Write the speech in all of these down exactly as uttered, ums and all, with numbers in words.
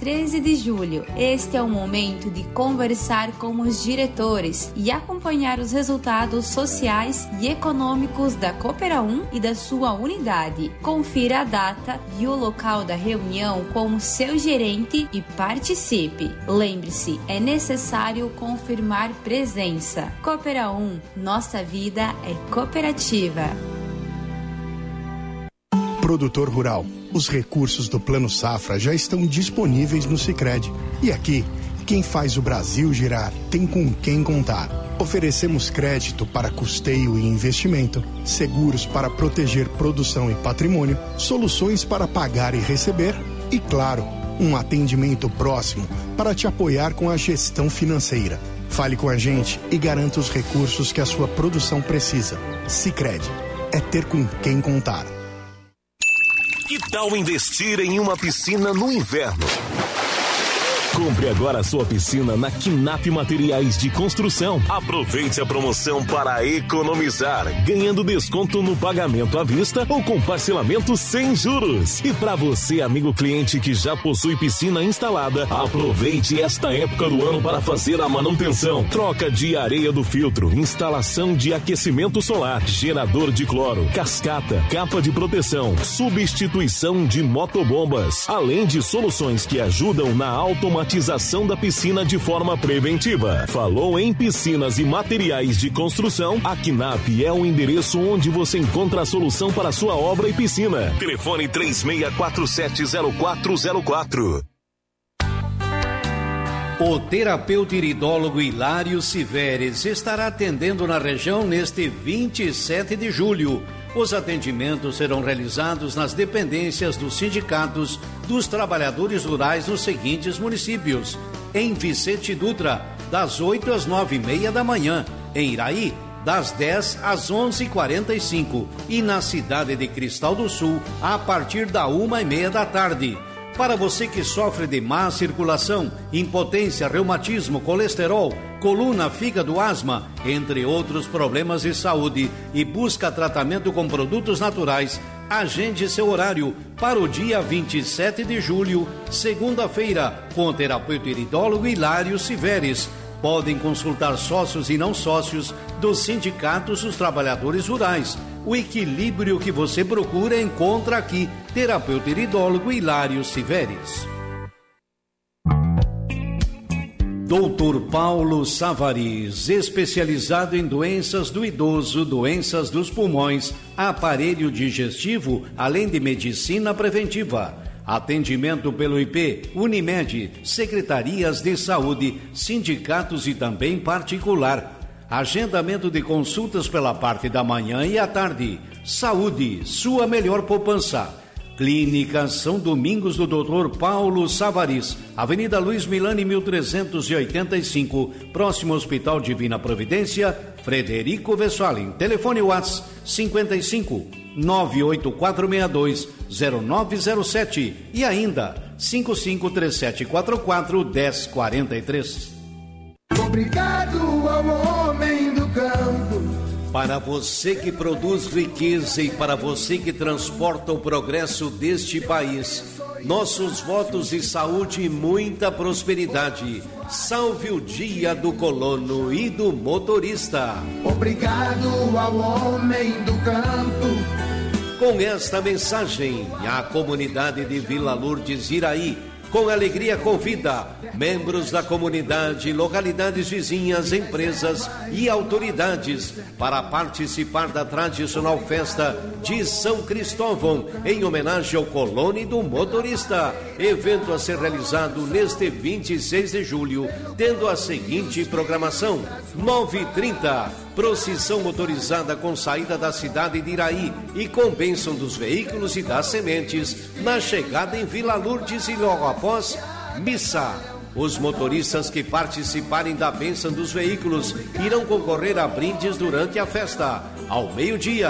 treze de julho. Este é o momento de conversar com os diretores e acompanhar os resultados sociais e econômicos da Coopera um e da sua unidade. Confira a data e o local da reunião com o seu gerente e participe. Lembre-se, é necessário confirmar presença. Coopera um, nossa vida é cooperativa. Produtor rural, os recursos do Plano Safra já estão disponíveis no Sicredi. E aqui, quem faz o Brasil girar tem com quem contar. Oferecemos crédito para custeio e investimento, seguros para proteger produção e patrimônio, soluções para pagar e receber e, claro, um atendimento próximo para te apoiar com a gestão financeira. Fale com a gente e garanta os recursos que a sua produção precisa. Sicredi, é ter com quem contar. Que tal investir em uma piscina no inverno? Compre agora a sua piscina na Quinap Materiais de Construção. Aproveite a promoção para economizar, ganhando desconto no pagamento à vista ou com parcelamento sem juros. E para você, amigo cliente que já possui piscina instalada, aproveite esta época do ano para fazer a manutenção. Troca de areia do filtro, instalação de aquecimento solar, gerador de cloro, cascata, capa de proteção, substituição de motobombas, além de soluções que ajudam na automatização da piscina de forma preventiva. Falou em piscinas e materiais de construção? A Quinap é o endereço onde você encontra a solução para a sua obra e piscina. Telefone três seis quatro sete zero quatro zero quatro. O terapeuta iridólogo Hilário Siveres estará atendendo na região neste vinte e sete de julho. Os atendimentos serão realizados nas dependências dos sindicatos dos trabalhadores rurais nos seguintes municípios: em Vicente Dutra, das oito às nove e meia da manhã; em Iraí, das dez às onze e quarenta e cinco, e na cidade de Cristal do Sul, a partir da uma e meia da tarde. Para você que sofre de má circulação, impotência, reumatismo, colesterol, coluna, fígado, asma, entre outros problemas de saúde, e busca tratamento com produtos naturais, agende seu horário para o dia vinte e sete de julho, segunda-feira, com o terapeuta iridólogo Hilário Siveres. Podem consultar sócios e não sócios dos sindicatos dos trabalhadores rurais. O equilíbrio que você procura encontra aqui. Terapeuta iridólogo Hilário Siveres. doutor Paulo Savaris, especializado em doenças do idoso, doenças dos pulmões, aparelho digestivo, além de medicina preventiva. Atendimento pelo I P, Unimed, secretarias de saúde, sindicatos e também particular. Agendamento de consultas pela parte da manhã e à tarde. Saúde, sua melhor poupança. Clínica São Domingos do doutor Paulo Savaris, Avenida Luiz Milani, mil trezentos e oitenta e cinco, próximo ao Hospital Divina Providência, Frederico Westphalen. Telefone WhatsApp cinquenta e cinco, nove oito quatro seis dois, zero nove zero sete e ainda cinco cinco três sete quatro quatro, um zero quatro três. Obrigado ao homem do campo. Para você que produz riqueza e para você que transporta o progresso deste país, nossos votos de saúde e muita prosperidade. Salve o dia do colono e do motorista. Obrigado ao homem do campo. Com esta mensagem, a comunidade de Vila Lourdes Iraí, com alegria convida membros da comunidade, localidades vizinhas, empresas e autoridades para participar da tradicional festa de São Cristóvão, em homenagem ao colono e do motorista. Evento a ser realizado neste vinte e seis de julho, tendo a seguinte programação: nove e trinta, procissão motorizada com saída da cidade de Iraí e com bênção dos veículos e das sementes na chegada em Vila Lourdes, e logo após, missa. Os motoristas que participarem da bênção dos veículos irão concorrer a brindes durante a festa. Ao meio-dia,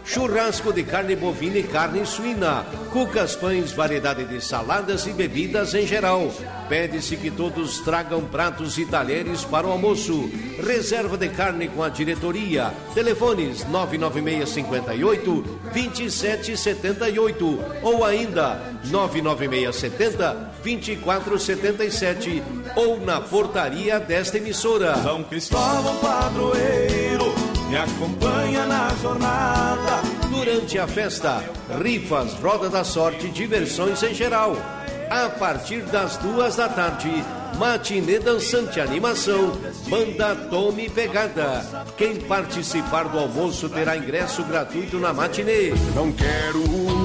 churrasco de carne bovina e carne suína, cucas, pães, variedade de saladas e bebidas em geral. Pede-se que todos tragam pratos e talheres para o almoço. Reserva de carne com a diretoria. Telefones nove nove seis cinco oito, dois sete sete oito ou ainda nove nove seis sete zero, dois quatro sete sete ou na portaria desta emissora. São Cristóvão Padroeiro, me acompanha na jornada. Durante a festa, rifas, roda da sorte, diversões em geral. A partir das duas da tarde, matinê dançante, animação, banda Tome Pegada. Quem participar do almoço terá ingresso gratuito na matinê. Não quero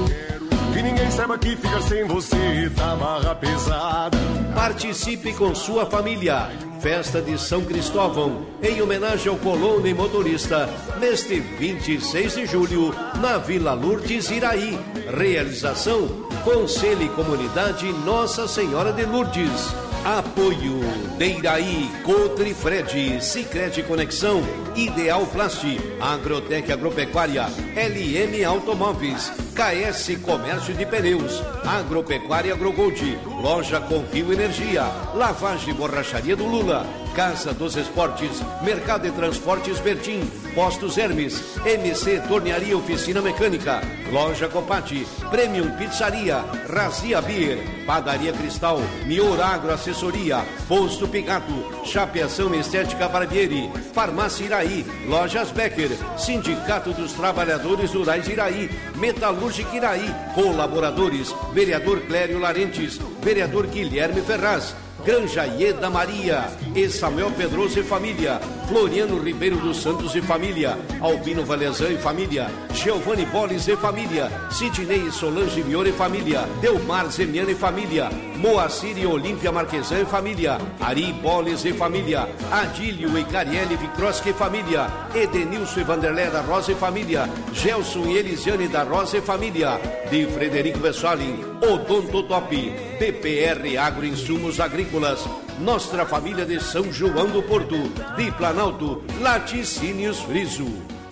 que ninguém saiba que fica sem você tá barra pesada. Participe com sua família. Festa de São Cristóvão, em homenagem ao colono e motorista, neste vinte e seis de julho, na Vila Lourdes, Iraí. Realização, Conselho e Comunidade Nossa Senhora de Lourdes. Apoio de Iraí, Cotrifred, Sicredi Conexão, Ideal Plast, Agrotec Agropecuária, L M Automóveis, K S Comércio de Pneus, Agropecuária Agrogold, Loja Confio Energia, Lavagem e Borracharia do Lula, Casa dos Esportes, Mercado de Transportes Bertim, Postos Hermes, M C Tornearia Oficina Mecânica, Loja Copati, Premium Pizzaria, Razia Beer, Padaria Cristal, Mior Agro Assessoria, Posto Pigato, Chapeação Estética Barbieri, Farmácia Iraí, Lojas Becker, Sindicato dos Trabalhadores Rurais Iraí, Metalúrgica Iraí, colaboradores, Vereador Clério Larentes, Vereador Guilherme Ferraz, Granja Ieda Maria, e Samuel Pedroso e família, Floriano Ribeiro dos Santos e família, Albino Valezan e família, Giovanni Boles e família, Sidney Solange Mior e família, Delmar Zemiano e família, Moacir e Olímpia Marquesan e família, Ari Boles e família, Adílio e Cariele Vicroski e família, Edenilson e Vanderlé da Rosa e família, Gelson e Elisiane da Rosa e família, de Frederico Vessalin, Odonto Top, B P R Agroinsumos Agrícolas, Nossa Família de São João do Porto, de Planalto, Laticínios Friso.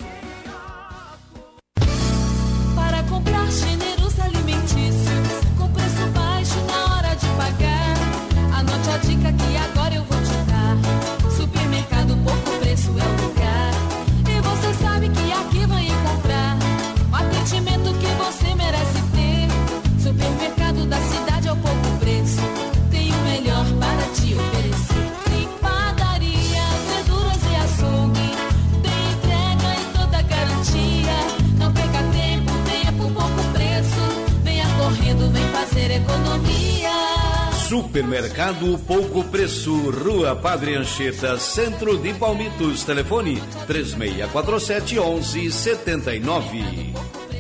Para comprar gêneros alimentícios, com preço baixo na hora de pagar, anote a dica que agora eu vou te dar. Supermercado Pouco Preço é o lugar, e você sabe que aqui vai encontrar o atendimento que você merece ter. Supermercado da cidade ao pouco preço, tem o melhor para te oferecer. Tem padaria, verduras e açougue, tem entrega e toda garantia. Não perca tempo, tempo, pouco preço. Venha correndo, vem fazer economia. Supermercado Pouco Preço, Rua Padre Anchieta, Centro de Palmitos. Telefone três seis quatro sete, onze sete nove.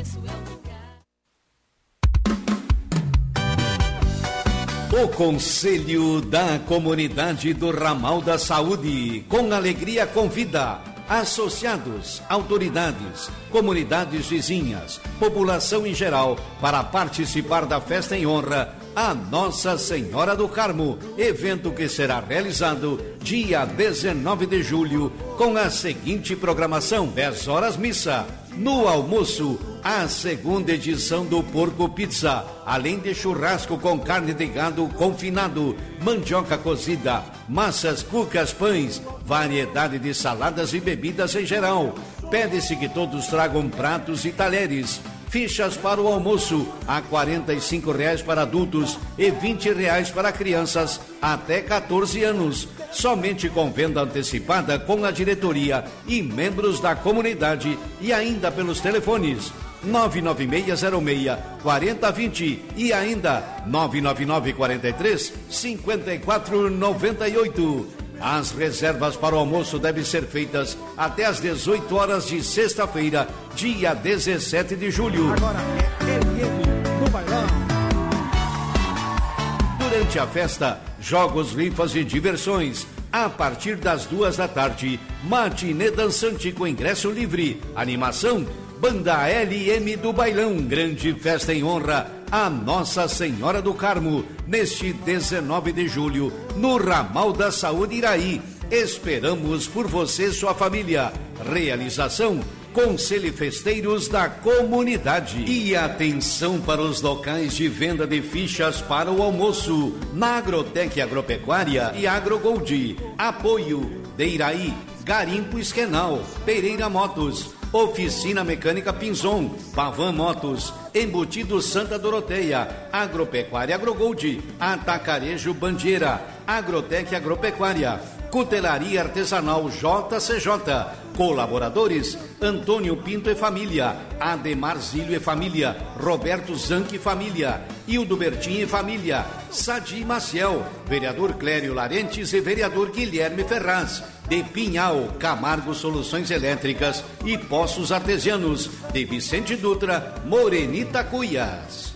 O Conselho da Comunidade do Ramal da Saúde, com alegria convida associados, autoridades, comunidades vizinhas, população em geral, para participar da festa em honra a Nossa Senhora do Carmo, evento que será realizado dia dezenove de julho, com a seguinte programação: dez horas missa. No almoço, a segunda edição do Porco Pizza, além de churrasco com carne de gado confinado, mandioca cozida, massas, cucas, pães, variedade de saladas e bebidas em geral. Pede-se que todos tragam pratos e talheres. Fichas para o almoço a quarenta e cinco reais para adultos e vinte reais para crianças até quatorze anos. Somente com venda antecipada com a diretoria e membros da comunidade, e ainda pelos telefones nove nove seis zero seis, quatro zero dois zero e ainda nove nove nove, quatro três, cinco quatro nove oito. As reservas para o almoço devem ser feitas até às dezoito horas de sexta-feira, dia dezessete de julho. Agora é L M no bailão. Durante a festa, jogos, rifas e diversões. A partir das duas da tarde, matinê dançante com ingresso livre. Animação, Banda L M do Bailão. Grande festa em honra a Nossa Senhora do Carmo, neste dezenove de julho, no Ramal da Saúde Iraí. Esperamos por você e sua família. Realização, Conselho Festeiros da Comunidade. E atenção para os locais de venda de fichas para o almoço. Na Agrotec Agropecuária e AgroGold. Apoio Deiraí, Garimpo Esquenal, Pereira Motos, Oficina Mecânica Pinzon, Pavan Motos, Embutido Santa Doroteia, Agropecuária AgroGold, Atacarejo Bandeira, Agrotec Agropecuária, Cutelaria Artesanal J C J, colaboradores Antônio Pinto e Família, Ademar Zílio e Família, Roberto Zanck e Família, Hildo Bertin e Família, Sadi Maciel, vereador Clério Larentes e vereador Guilherme Ferraz, de Pinhal, Camargo Soluções Elétricas e Poços Artesianos, de Vicente Dutra, Morenita Cuias.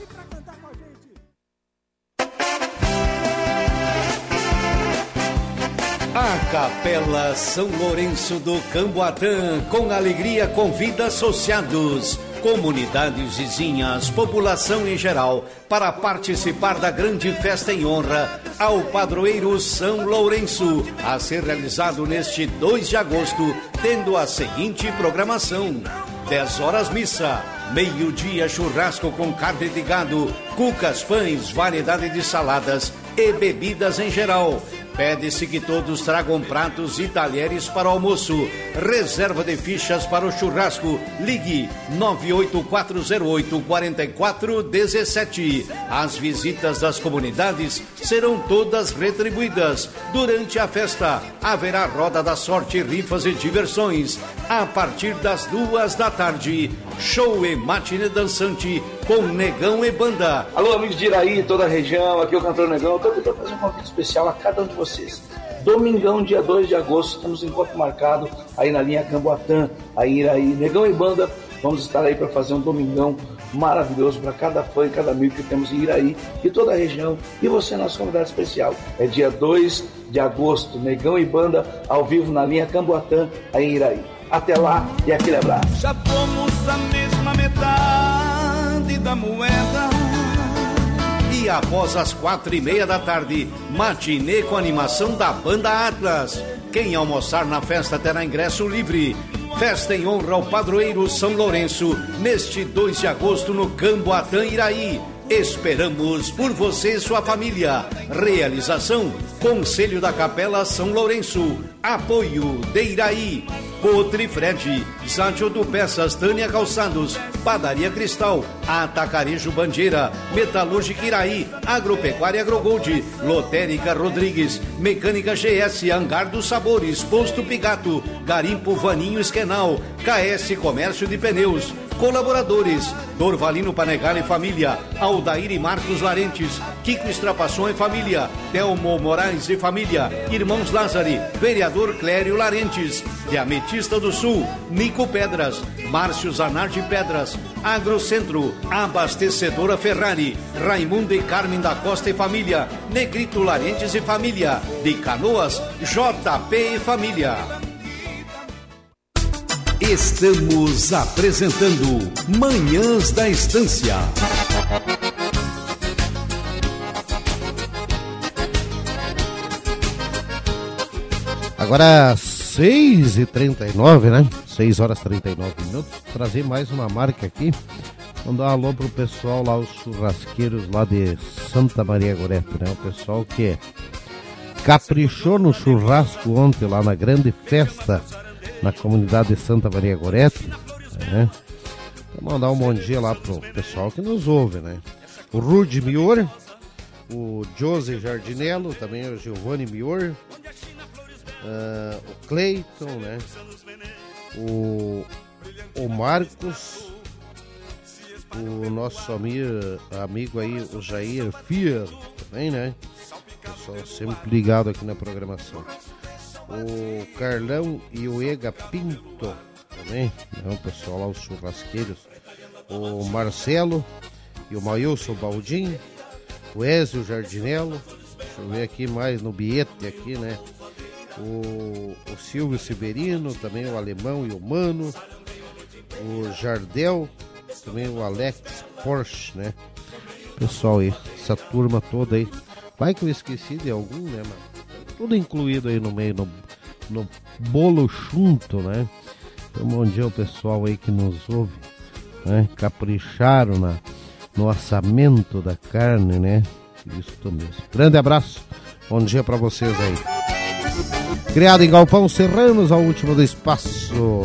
A Capela São Lourenço do Camboatã, com alegria, convida associados, comunidades vizinhas, população em geral, para participar da grande festa em honra ao padroeiro São Lourenço, a ser realizado neste dois de agosto, tendo a seguinte programação: dez horas missa, meio-dia churrasco com carne de gado, cucas, pães, variedade de saladas e bebidas em geral. Pede-se que todos tragam pratos e talheres para o almoço. Reserva de fichas para o churrasco. Ligue nove oito quatro zero oito quatro quatro um sete. As visitas das comunidades serão todas retribuídas. Durante a festa, haverá roda da sorte, rifas e diversões. A partir das duas da tarde, show e matinê dançante com Negão e Banda. Alô, amigos de Iraí, toda a região, aqui é o cantor Negão. Eu tô aqui para fazer um convite especial a cada um de vocês. Domingão, dia dois de agosto, temos um encontro marcado aí na linha Camboatã, aí em Iraí. Negão e Banda, vamos estar aí para fazer um domingão maravilhoso para cada fã e cada amigo que temos em Iraí e toda a região. E você é nosso convidado especial. É dia dois de agosto, Negão e Banda, ao vivo na linha Camboatã, aí em Iraí. Até lá e aquele abraço. Já fomos a mesma metade da moeda. E após as quatro e meia da tarde, matinê com animação da Banda Atlas. Quem almoçar na festa terá ingresso livre. Festa em honra ao padroeiro São Lourenço, neste dois de agosto no Camboatã, Iraí. Esperamos por você e sua família. Realização: Conselho da Capela São Lourenço. Apoio de Iraí, Cotri Fred, Zátio do Peças, Tânia Calçados, Padaria Cristal, Atacarejo Bandeira, Metalúrgica Iraí, Agropecuária AgroGold, Lotérica Rodrigues, Mecânica G S, Hangar dos Sabores, Posto Pigato, Garimpo Vaninho Esquenal, K S Comércio de Pneus. Colaboradores: Dorvalino Panegal e Família, Aldair e Marcos Larentes, Kiko Estrapaçon e Família, Telmo Moraes e Família, Irmãos Lázari, Vereador Clério Larentes, de Ametista do Sul, Nico Pedras, Márcio Zanardi Pedras, Agrocentro, Abastecedora Ferrari, Raimundo e Carmen da Costa e Família, Negrito Larentes e Família, de Canoas, J P e Família. Estamos apresentando Manhãs da Estância. Agora seis e trinta e nove, né? seis horas e trinta e nove minutos. Trazer mais uma marca aqui. Mandar um alô pro pessoal lá, os churrasqueiros lá de Santa Maria Gorete, né? O pessoal que caprichou no churrasco ontem lá na grande festa na comunidade de Santa Maria Gorete, né? Vou mandar um bom dia lá pro pessoal que nos ouve, né? O Rudy Mior, o José Jardinello, também o Giovanni Mior, uh, o Cleiton, né? O, o Marcos, o nosso amigo, amigo aí, o Jair Fier, também, né? Pessoal sempre ligado aqui na programação. O Carlão e o Ega Pinto também, né? O pessoal lá, os churrasqueiros. O Marcelo e o Mailson Baldin, o Ezio Jardinello, deixa eu ver aqui mais no bilhete aqui, né? O, o Silvio Severino, também o Alemão e o Mano, o Jardel, também o Alex Porsche, né? Pessoal aí, essa turma toda aí. Vai que eu esqueci de algum, né, mano? Tudo incluído aí no meio, no, no bolo junto, né? Então, bom dia ao pessoal aí que nos ouve, né? Capricharam na, no orçamento da carne, né? Isso mesmo. Grande abraço, bom dia pra vocês aí. Criado em Galpão Serranos, ao último do espaço.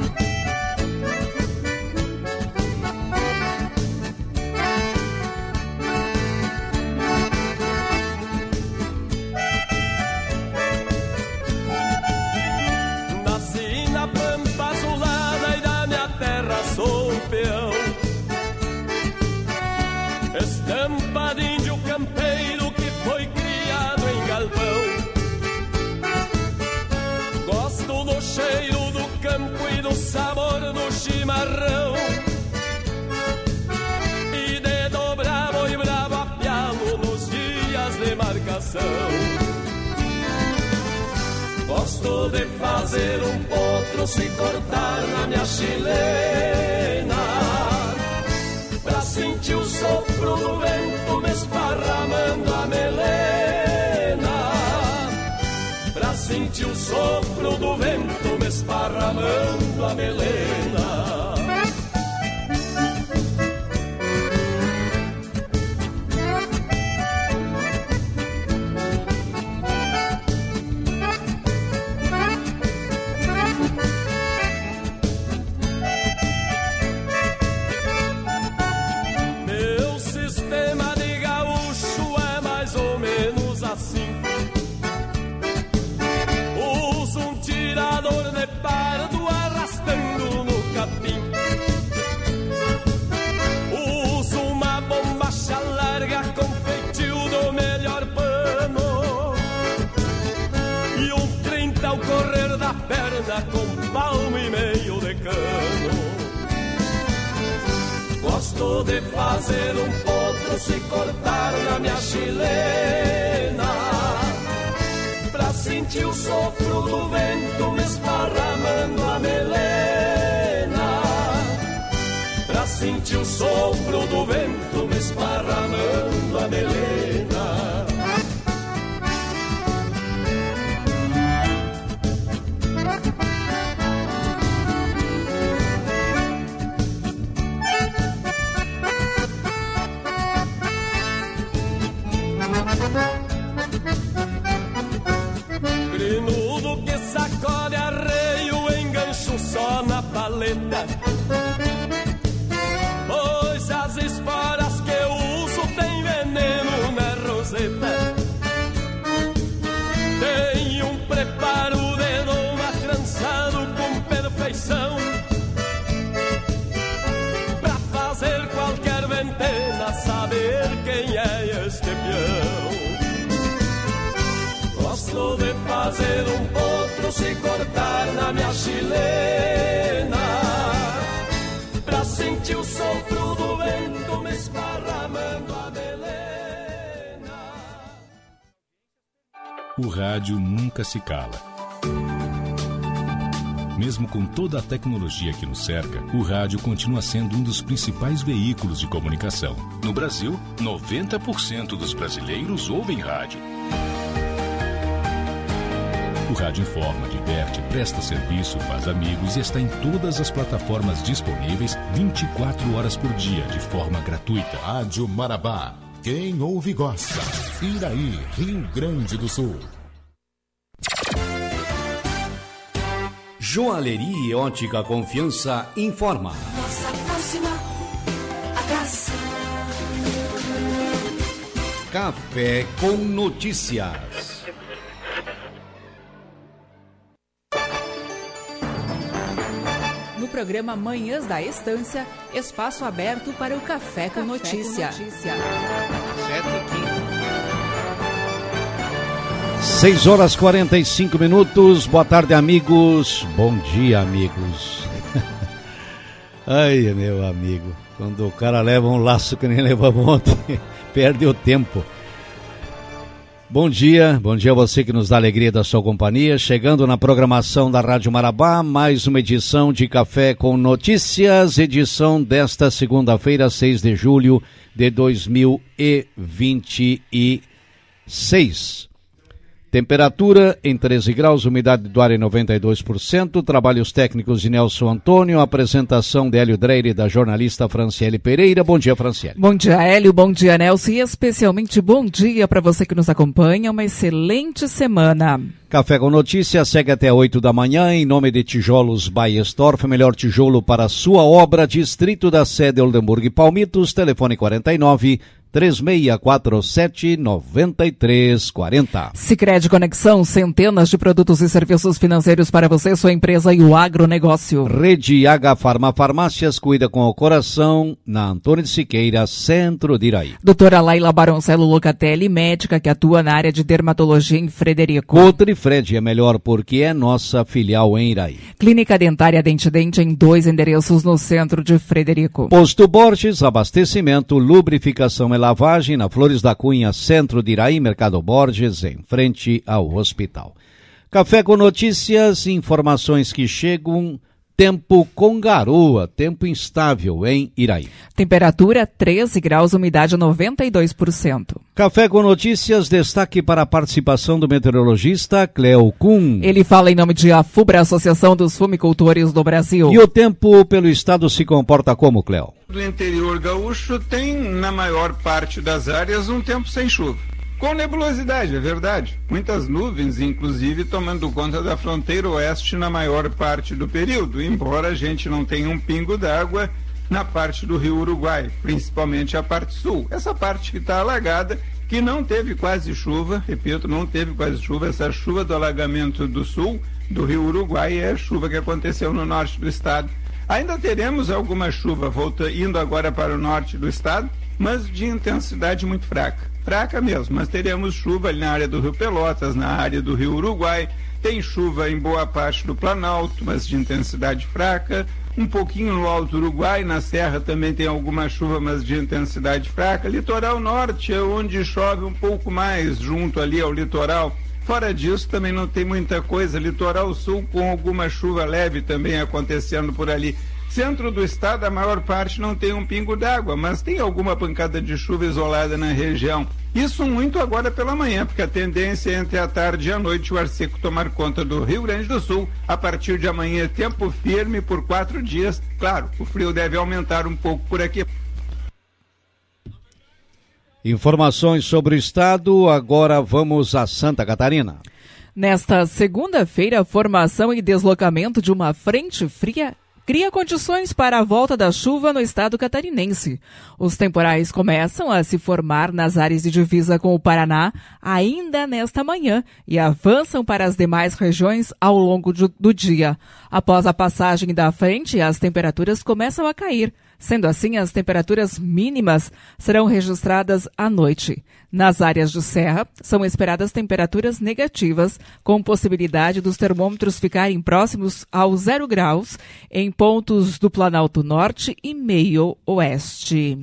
Chimarrão e dedo bravo e bravo a pialo nos dias de marcação. Gosto de fazer um potro se cortar na minha chilena, pra sentir o sopro do vento me esparramando a melena, pra sentir o sopro do vento me esparramando a melena. Com palmo e meio de cano. Gosto de fazer um potro se cortar na minha chilena, pra sentir o sopro do vento me esparramando a melena, pra sentir o sopro do vento me esparramando a melena. Grinudo que sacode arreio, engancho só na paleta, pois as esporas que eu uso tem veneno na roseta. Tem um preparo de doma trançado com perfeição, pra fazer qualquer ventena saber quem é este peão. Gosto de fazer um potro se cortar na minha chilena, pra sentir o sopro do vento me esparramando a melena. O rádio nunca se cala. Mesmo com toda a tecnologia que nos cerca, o rádio continua sendo um dos principais veículos de comunicação. No Brasil, noventa por cento dos brasileiros ouvem rádio. O rádio informa, diverte, presta serviço, faz amigos e está em todas as plataformas disponíveis vinte e quatro horas por dia, de forma gratuita. Rádio Marabá. Quem ouve gosta. Iraí, Rio Grande do Sul. Joalheria e Ótica Confiança informa. Nossa próxima atração. Café com Notícias. No programa Manhãs da Estância, espaço aberto para o Café com Café Notícia. Com notícia. seis horas e quarenta e cinco minutos. Boa tarde, amigos. Bom dia, amigos. Ai, meu amigo, quando o cara leva um laço que nem levamos ontem, perde o tempo. Bom dia, bom dia a você que nos dá alegria da sua companhia. Chegando na programação da Rádio Marabá, mais uma edição de Café com Notícias, edição desta segunda-feira, seis de julho de dois mil e vinte e seis. Temperatura em treze graus, umidade do ar em noventa e dois por cento, trabalhos técnicos de Nelson Antônio, apresentação de Hélio Dreire e da jornalista Franciele Pereira. Bom dia, Franciele. Bom dia, Hélio, bom dia, Nelson, e especialmente bom dia para você que nos acompanha, uma excelente semana. Café com Notícias segue até oito da manhã, em nome de Tijolos Baestorff, melhor tijolo para sua obra, distrito da sede Oldenburg e Palmitos, telefone quarenta e nove, três seis quatro sete, nove três quatro zero. Sicredi Conexão, centenas de produtos e serviços financeiros para você, sua empresa e o agronegócio. Rede H Farma Farmácias, cuida com o coração, na Antônio de Siqueira, centro de Iraí. Doutora Laila Baroncello Locatelli, médica que atua na área de dermatologia em Frederico. Cotrifred é melhor porque é nossa filial em Iraí. Clínica Dentária Dente Dente em dois endereços no centro de Frederico. Posto Borges, abastecimento, lubrificação e lavagem na Flores da Cunha, centro de Iraí, Mercado Borges, em frente ao hospital. Café com Notícias, informações que chegam, tempo com garoa, tempo instável em Iraí. Temperatura treze graus, umidade noventa e dois por cento. Café com Notícias, destaque para a participação do meteorologista Cleo Kuhn. Ele fala em nome de AFUBRA, Associação dos Fumicultores do Brasil. E o tempo pelo estado se comporta como, Cleo? Do interior gaúcho tem, na maior parte das áreas, um tempo sem chuva. Com nebulosidade, é verdade. Muitas nuvens, inclusive, tomando conta da fronteira oeste na maior parte do período, embora a gente não tenha um pingo d'água na parte do Rio Uruguai, principalmente a parte sul. Essa parte que está alagada, que não teve quase chuva, repito, não teve quase chuva, essa chuva do alagamento do sul, do Rio Uruguai, é a chuva que aconteceu no norte do estado. Ainda teremos alguma chuva volta, indo agora para o norte do estado, mas de intensidade muito fraca. Fraca mesmo, mas teremos chuva ali na área do Rio Pelotas, na área do Rio Uruguai, tem chuva em boa parte do Planalto, mas de intensidade fraca, um pouquinho no Alto Uruguai, na Serra também tem alguma chuva, mas de intensidade fraca. Litoral Norte é onde chove um pouco mais, junto ali ao litoral. Fora disso, também não tem muita coisa. Litoral Sul com alguma chuva leve também acontecendo por ali. Centro do estado, a maior parte não tem um pingo d'água, mas tem alguma pancada de chuva isolada na região. Isso muito agora pela manhã, porque a tendência é entre a tarde e a noite o ar seco tomar conta do Rio Grande do Sul. A partir de amanhã, tempo firme por quatro dias. Claro, o frio deve aumentar um pouco por aqui. Informações sobre o estado, agora vamos a Santa Catarina. Nesta segunda-feira, a formação e deslocamento de uma frente fria cria condições para a volta da chuva no estado catarinense. Os temporais começam a se formar nas áreas de divisa com o Paraná ainda nesta manhã e avançam para as demais regiões ao longo do, do dia. Após a passagem da frente, as temperaturas começam a cair. Sendo assim, as temperaturas mínimas serão registradas à noite. Nas áreas de serra, são esperadas temperaturas negativas, com possibilidade dos termômetros ficarem próximos aos zero graus em pontos do Planalto Norte e Meio Oeste.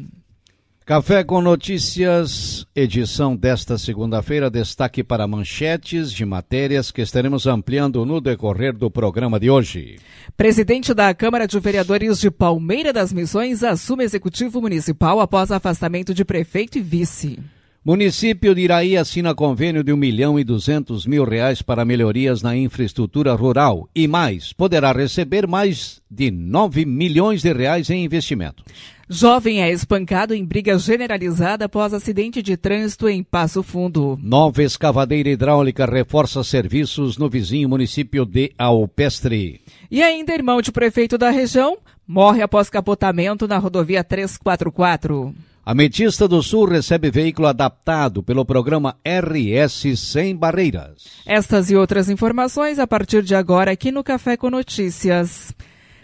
Café com Notícias, edição desta segunda-feira, destaque para manchetes de matérias que estaremos ampliando no decorrer do programa de hoje. Presidente da Câmara de Vereadores de Palmeira das Missões assume executivo municipal após afastamento de prefeito e vice. Município de Iraí assina convênio de um milhão e duzentos mil reais para melhorias na infraestrutura rural e mais, poderá receber mais de nove milhões de reais em investimentos. Jovem é espancado em briga generalizada após acidente de trânsito em Passo Fundo. Nova escavadeira hidráulica reforça serviços no vizinho município de Alpestre. E ainda, irmão de prefeito da região morre após capotamento na rodovia trezentos e quarenta e quatro. Ametista do Sul recebe veículo adaptado pelo programa R S Sem Barreiras. Estas e outras informações a partir de agora aqui no Café com Notícias.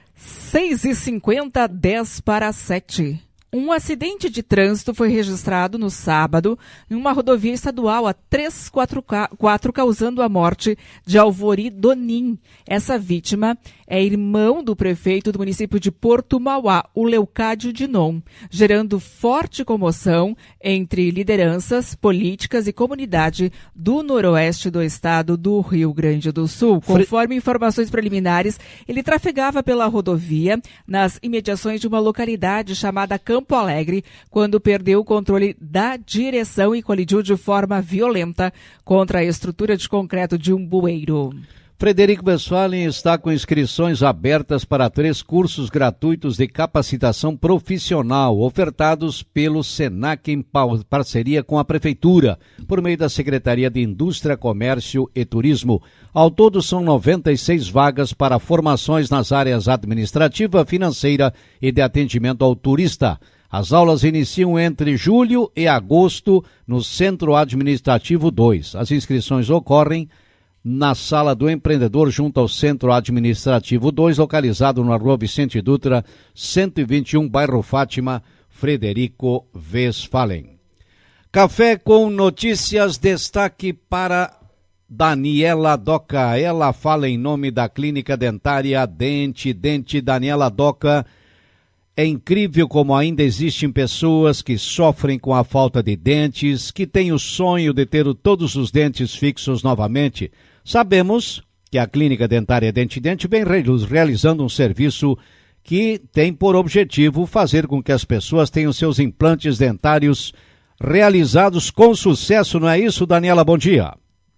seis e cinquenta, dez para sete. Um acidente de trânsito foi registrado no sábado em uma rodovia estadual a trezentos e quarenta e quatro, causando a morte de Alvori Donin. Essa vítima é irmão do prefeito do município de Porto Mauá, o Leucádio Dinon, gerando forte comoção entre lideranças políticas e comunidade do noroeste do estado do Rio Grande do Sul. Conforme informações preliminares, ele trafegava pela rodovia nas imediações de uma localidade chamada Campo Campo Alegre, quando perdeu o controle da direção e colidiu de forma violenta contra a estrutura de concreto de um bueiro. Frederico Westphalen está com inscrições abertas para três cursos gratuitos de capacitação profissional, ofertados pelo Senac em parceria com a Prefeitura, por meio da Secretaria de Indústria, Comércio e Turismo. Ao todo, são noventa e seis vagas para formações nas áreas administrativa, financeira e de atendimento ao turista. As aulas iniciam entre julho e agosto no Centro Administrativo dois. As inscrições ocorrem na Sala do Empreendedor, junto ao Centro Administrativo dois, localizado na Rua Vicente Dutra, cento e vinte e um, bairro Fátima, Frederico Westphalen. Café com notícias, destaque para Daniela Doca. Ela fala em nome da Clínica Dentária Dente Dente. Daniela Doca, é incrível como ainda existem pessoas que sofrem com a falta de dentes, que têm o sonho de ter todos os dentes fixos novamente. Sabemos que a Clínica Dentária Dente Dente vem realizando um serviço que tem por objetivo fazer com que as pessoas tenham seus implantes dentários realizados com sucesso. Não é isso, Daniela? Bom dia.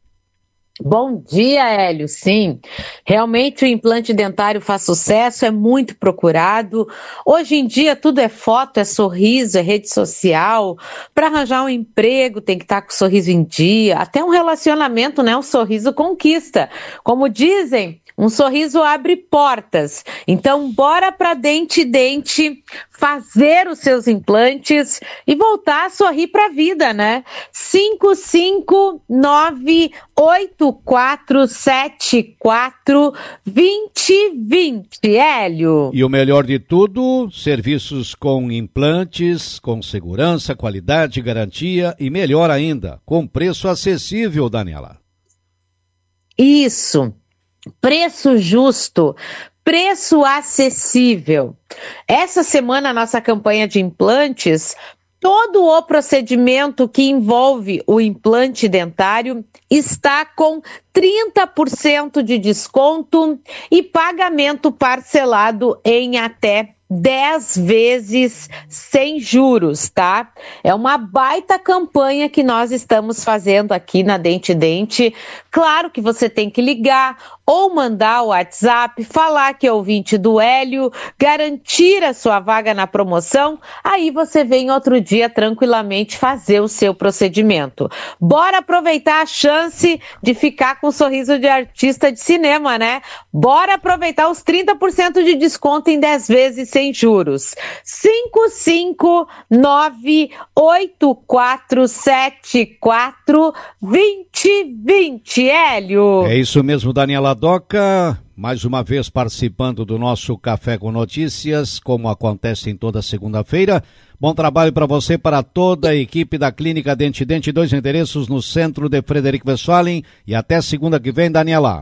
Bom dia, Hélio. Sim, realmente o implante dentário faz sucesso, é muito procurado. Hoje em dia tudo é foto, é sorriso, é rede social. Para arranjar um emprego tem que estar com o sorriso em dia. Até um relacionamento, né? Um sorriso conquista. Como dizem, um sorriso abre portas. Então, bora para Dente Dente fazer os seus implantes e voltar a sorrir para a vida, né? cinco cinco nove oito quatro sete quatro dois zero dois zero, Hélio. E o melhor de tudo, serviços com implantes, com segurança, qualidade, garantia e melhor ainda, com preço acessível, Daniela. Isso, preço justo. Preço acessível. Essa semana, a nossa campanha de implantes, todo o procedimento que envolve o implante dentário está com trinta por cento de desconto e pagamento parcelado em até dez vezes sem juros, tá? É uma baita campanha que nós estamos fazendo aqui na Dente Dente. Claro que você tem que ligar ou mandar o WhatsApp, falar que é ouvinte do Hélio, garantir a sua vaga na promoção, aí você vem outro dia tranquilamente fazer o seu procedimento. Bora aproveitar a chance de ficar com um sorriso de artista de cinema, né? Bora aproveitar os trinta por cento de desconto em dez vezes sem juros. cinco cinco nove oito quatro sete quatro dois zero dois zero, Hélio. É isso mesmo, Daniela Doca, mais uma vez participando do nosso Café com Notícias, como acontece em toda segunda-feira. Bom trabalho para você, para toda a equipe da Clínica Dente Dente, dois endereços no centro de Frederico Westphalen, e até segunda que vem, Daniela.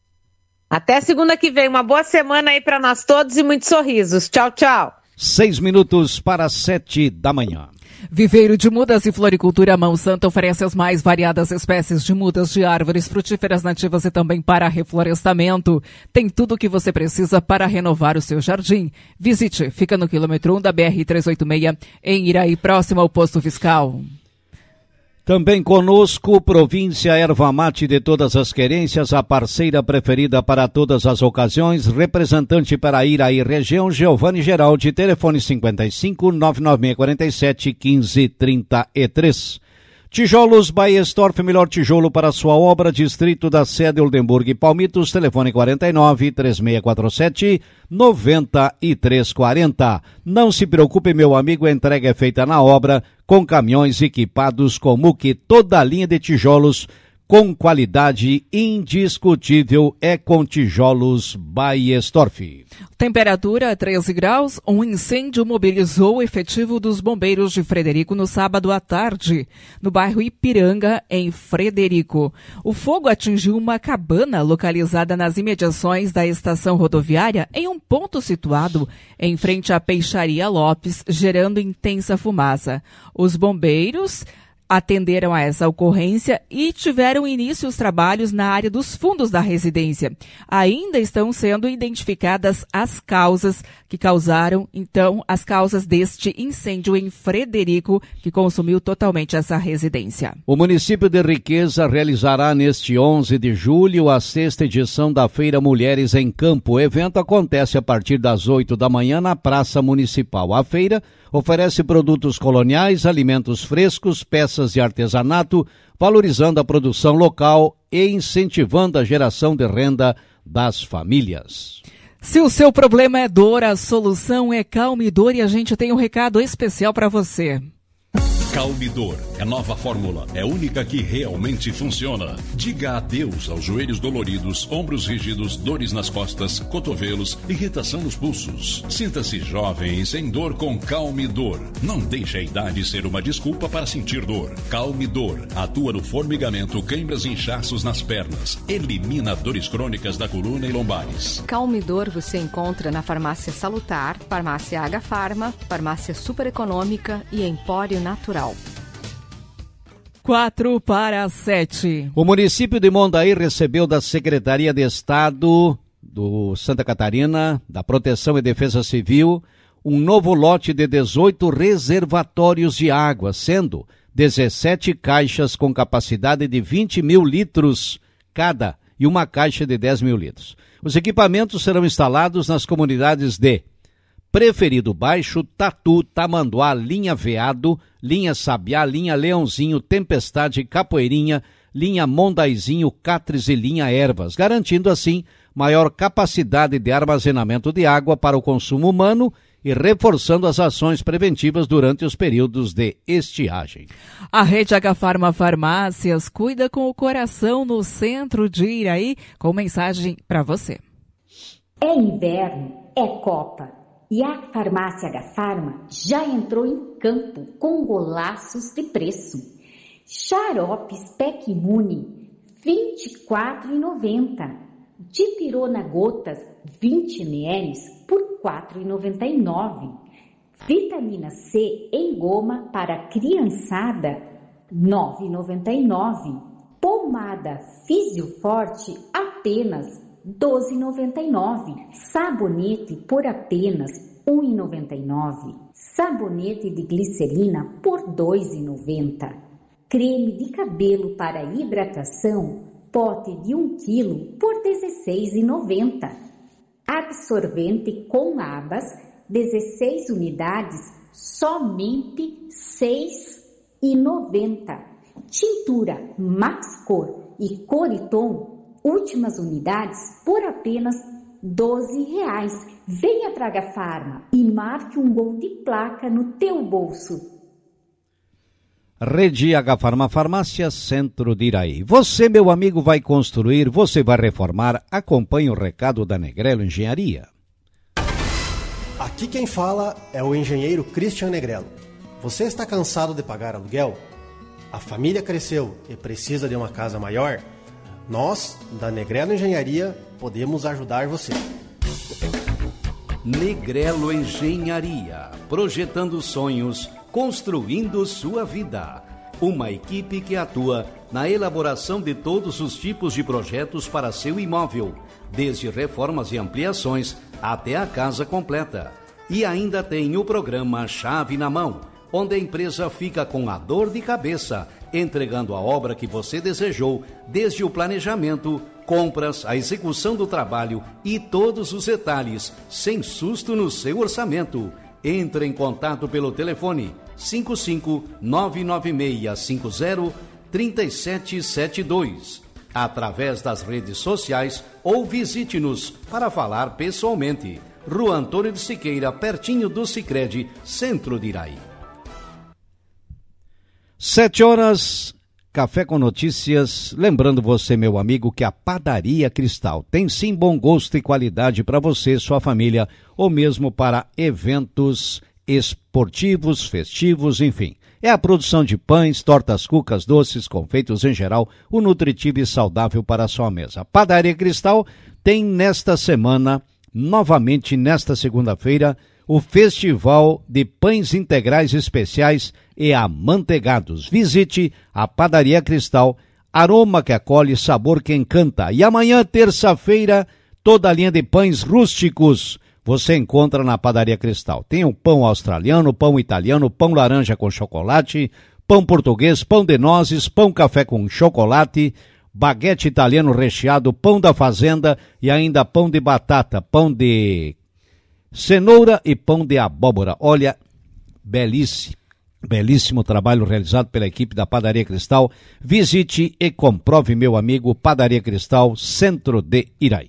Até segunda que vem, uma boa semana aí para nós todos e muitos sorrisos. Tchau, tchau. Seis minutos para sete da manhã. Viveiro de Mudas e Floricultura Mão Santa oferece as mais variadas espécies de mudas de árvores frutíferas nativas e também para reflorestamento. Tem tudo o que você precisa para renovar o seu jardim. Visite, fica no quilômetro um da B R trezentos e oitenta e seis, em Iraí, próximo ao posto fiscal. Também conosco, Província Erva Mate de todas as querências, a parceira preferida para todas as ocasiões, representante para Iraí região, Giovanni Geraldi, telefone cinquenta e cinco, nove nove seis quatro sete, quinze trinta e três. Tijolos Baestorf, melhor tijolo para sua obra, distrito da Sede Oldenburg e Palmitos, telefone quarenta e nove, três seis quatro sete, nove três quatro zero. Não se preocupe, meu amigo, a entrega é feita na obra, com caminhões equipados com muque, toda a linha de tijolos com qualidade indiscutível é com Tijolos Baestorf. Temperatura treze graus, um incêndio mobilizou o efetivo dos bombeiros de Frederico no sábado à tarde, no bairro Ipiranga, em Frederico. O fogo atingiu uma cabana localizada nas imediações da estação rodoviária, em um ponto situado em frente à Peixaria Lopes, gerando intensa fumaça. Os bombeiros atenderam a essa ocorrência e tiveram início os trabalhos na área dos fundos da residência. Ainda estão sendo identificadas as causas que causaram, então, as causas deste incêndio em Frederico, que consumiu totalmente essa residência. O município de Riqueza realizará neste onze de julho a sexta edição da Feira Mulheres em Campo. O evento acontece a partir das oito da manhã na Praça Municipal. A feira oferece produtos coloniais, alimentos frescos, peças de artesanato, valorizando a produção local e incentivando a geração de renda das famílias. Se o seu problema é dor, a solução é Calmidor e a gente tem um recado especial para você. Calmidor é nova fórmula, é única que realmente funciona. Diga adeus aos joelhos doloridos, ombros rígidos, dores nas costas, cotovelos, irritação nos pulsos. Sinta-se jovem e sem dor com Calmidor. Não deixe a idade ser uma desculpa para sentir dor. Calmidor atua no formigamento, câimbras e inchaços nas pernas. Elimina dores crônicas da coluna e lombares. Calmidor você encontra na Farmácia Salutar, Farmácia H Farma, Farmácia Super Econômica e Empório Natural. Quatro para sete. O município de Mondaí recebeu da Secretaria de Estado do Santa Catarina, da Proteção e Defesa Civil, um novo lote de dezoito reservatórios de água, sendo dezessete caixas com capacidade de vinte mil litros cada e uma caixa de dez mil litros. Os equipamentos serão instalados nas comunidades de Preferido Baixo, Tatu, Tamanduá, Linha Veado, Linha Sabiá, Linha Leãozinho, Tempestade, Capoeirinha, Linha Mondaizinho, Catres e Linha Ervas, garantindo assim maior capacidade de armazenamento de água para o consumo humano e reforçando as ações preventivas durante os períodos de estiagem. A Rede H Farma Farmácias cuida com o coração no centro de Iraí, com mensagem para você. É inverno, é Copa. E a Farmácia H Farma já entrou em campo com golaços de preço. Xaropes Pec Imune, vinte e quatro reais e noventa centavos. Dipirona Gotas, vinte mililitros por quatro reais e noventa e nove centavos. Vitamina C em goma para criançada, nove reais e noventa e nove centavos. Pomada Fisioforte, apenas doze reais e noventa e nove centavos. Sabonete por apenas um real e noventa e nove centavos. Sabonete de glicerina por dois reais e noventa centavos. Creme de cabelo para hidratação, pote de um quilo por dezesseis reais e noventa centavos. Absorvente com abas, dezesseis unidades, somente seis reais e noventa centavos. Tintura Max Cor e Coriton, últimas unidades por apenas doze reais. Venha para H Farma e marque um gol de placa no teu bolso. Rede H Farma Farmácia, Centro de Iraí. Você, meu amigo, vai construir, você vai reformar. Acompanhe o recado da Negrello Engenharia. Aqui quem fala é o engenheiro Christian Negrello. Você está cansado de pagar aluguel? A família cresceu e precisa de uma casa maior? Nós, da Negrello Engenharia, podemos ajudar você. Negrello Engenharia, projetando sonhos, construindo sua vida. Uma equipe que atua na elaboração de todos os tipos de projetos para seu imóvel, desde reformas e ampliações até a casa completa. E ainda tem o programa Chave na Mão, onde a empresa fica com a dor de cabeça, entregando a obra que você desejou, desde o planejamento, compras, a execução do trabalho e todos os detalhes, sem susto no seu orçamento. Entre em contato pelo telefone cinco cinco nove nove seis cinco zero três sete sete dois, através das redes sociais ou visite-nos para falar pessoalmente. Rua Antônio de Siqueira, pertinho do Sicredi, Centro de Iraí. Sete horas, Café com Notícias. Lembrando você, meu amigo, que a Padaria Cristal tem sim bom gosto e qualidade para você, sua família, ou mesmo para eventos esportivos, festivos, enfim. É a produção de pães, tortas, cucas, doces, confeitos em geral, o nutritivo e saudável para a sua mesa. A Padaria Cristal tem nesta semana, novamente nesta segunda-feira, o Festival de Pães Integrais Especiais e Amanteigados. Visite a Padaria Cristal, aroma que acolhe, sabor que encanta. E amanhã, terça-feira, toda a linha de pães rústicos você encontra na Padaria Cristal. Tem o pão australiano, pão italiano, pão laranja com chocolate, pão português, pão de nozes, pão café com chocolate, baguete italiano recheado, pão da fazenda e ainda pão de batata, pão de cenoura e pão de abóbora. Olha, belíssimo, belíssimo trabalho realizado pela equipe da Padaria Cristal. Visite e comprove, meu amigo, Padaria Cristal, centro de Iraí.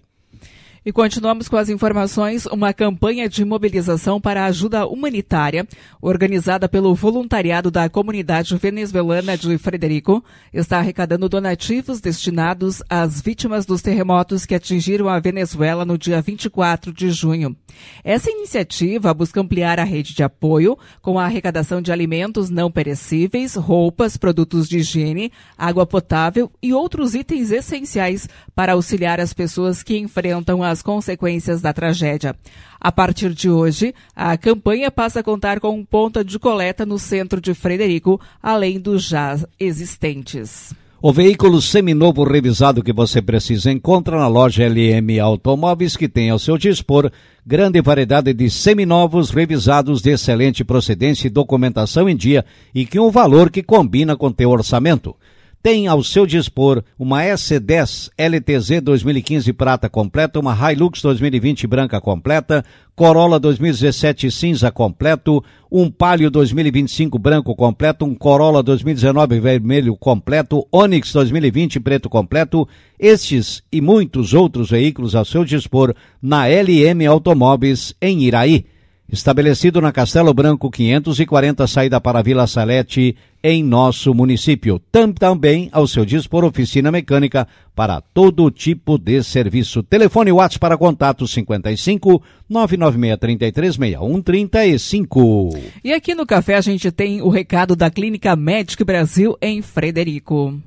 E continuamos com as informações. Uma campanha de mobilização para ajuda humanitária, organizada pelo voluntariado da comunidade venezuelana de Frederico, está arrecadando donativos destinados às vítimas dos terremotos que atingiram a Venezuela no dia vinte e quatro de junho. Essa iniciativa busca ampliar a rede de apoio com a arrecadação de alimentos não perecíveis, roupas, produtos de higiene, água potável e outros itens essenciais para auxiliar as pessoas que enfrentam as consequências da tragédia. A partir de hoje, a campanha passa a contar com um ponto de coleta no centro de Frederico, além dos já existentes. O veículo seminovo revisado que você precisa encontra na loja L M Automóveis, que tem ao seu dispor grande variedade de seminovos revisados de excelente procedência e documentação em dia e com um valor que combina com teu orçamento. Tem ao seu dispor uma S dez L T Z dois mil e quinze prata completa, uma Hilux dois mil e vinte branca completa, Corolla dois mil e dezessete cinza completo, um Palio dois mil e vinte e cinco branco completo, um Corolla dois mil e dezenove vermelho completo, Onix dois mil e vinte preto completo. Estes e muitos outros veículos ao seu dispor na L M Automóveis em Iraí. Estabelecido na Castelo Branco quinhentos e quarenta, saída para Vila Salete, em nosso município. Tam, também ao seu dispor oficina mecânica para todo tipo de serviço. Telefone WhatsApp para contato cinquenta e cinco, nove nove seis três três, seis um três cinco. E aqui no café a gente tem o recado da Clínica Medic Brasil em Frederico.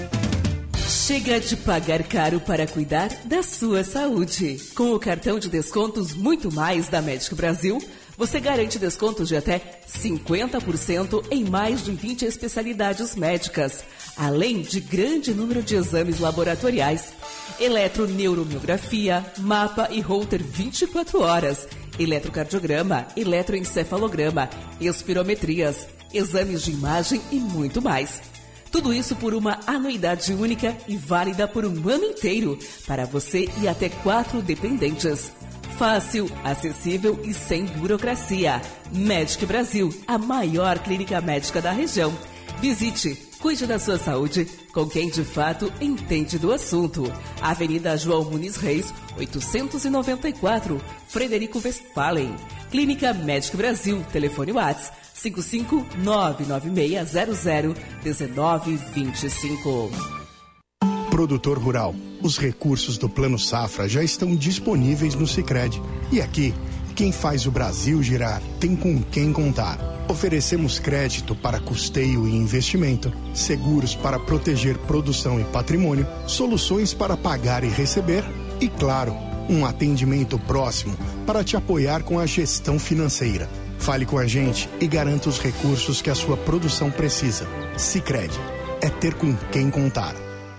Chega de pagar caro para cuidar da sua saúde. Com o cartão de descontos Muito Mais da Medic Brasil, você garante descontos de até cinquenta por cento em mais de vinte especialidades médicas, além de grande número de exames laboratoriais, eletroneuromiografia, mapa e holter vinte e quatro horas, eletrocardiograma, eletroencefalograma, espirometrias, exames de imagem e muito mais. Tudo isso por uma anuidade única e válida por um ano inteiro, para você e até quatro dependentes. Fácil, acessível e sem burocracia. Medic Brasil, a maior clínica médica da região. Visite, cuide da sua saúde com quem de fato entende do assunto. Avenida João Muniz Reis, oitocentos e noventa e quatro, Frederico Westphalen. Clínica Medic Brasil, telefone WhatsApp cinco cinco nove nove seis zero zero um nove dois cinco. Produtor rural, os recursos do Plano Safra já estão disponíveis no Sicredi. E aqui, quem faz o Brasil girar tem com quem contar. Oferecemos crédito para custeio e investimento, seguros para proteger produção e patrimônio, soluções para pagar e receber e, claro, um atendimento próximo para te apoiar com a gestão financeira. Fale com a gente e garanta os recursos que a sua produção precisa. Sicredi, é ter com quem contar.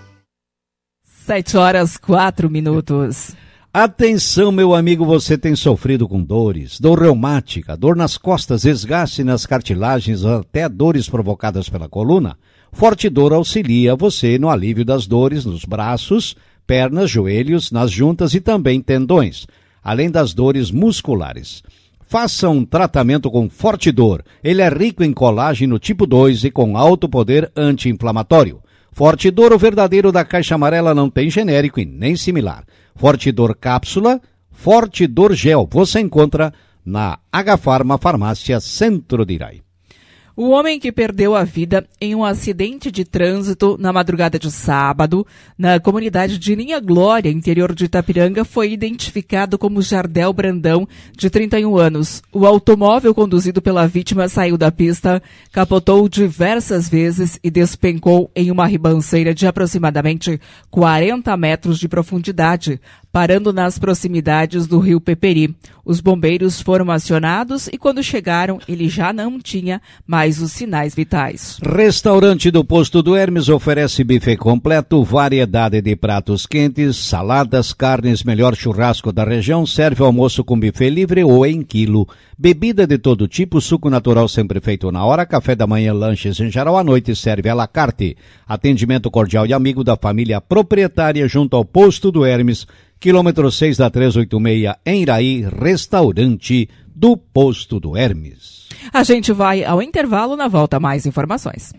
Sete horas, quatro minutos. Atenção, meu amigo, você tem sofrido com dores, dor reumática, dor nas costas, desgaste nas cartilagens, até dores provocadas pela coluna? Forte Dor auxilia você no alívio das dores nos braços, pernas, joelhos, nas juntas e também tendões, além das dores musculares. Faça um tratamento com Forte Dor. Ele é rico em colágeno tipo dois e com alto poder anti-inflamatório. Forte Dor, o verdadeiro da caixa amarela, não tem genérico e nem similar. Forte Dor cápsula, Forte Dor gel. Você encontra na H-Farma, Farmácia Centro de Iraí. O homem que perdeu a vida em um acidente de trânsito na madrugada de sábado, na comunidade de Linha Glória, interior de Itapiranga, foi identificado como Jardel Brandão, de trinta e um anos. O automóvel conduzido pela vítima saiu da pista, capotou diversas vezes e despencou em uma ribanceira de aproximadamente quarenta metros de profundidade. parando nas proximidades do rio Peperi. Os bombeiros foram acionados e quando chegaram, ele já não tinha mais os sinais vitais. Restaurante do Posto do Hermes oferece buffet completo, variedade de pratos quentes, saladas, carnes, melhor churrasco da região, serve almoço com buffet livre ou em quilo. Bebida de todo tipo, suco natural sempre feito na hora, café da manhã, lanches em geral, à noite serve à la carte. Atendimento cordial e amigo da família proprietária junto ao Posto do Hermes, quilômetro seis da trezentos e oitenta e seis em Iraí, restaurante do Posto do Hermes. A gente vai ao intervalo, na volta mais informações.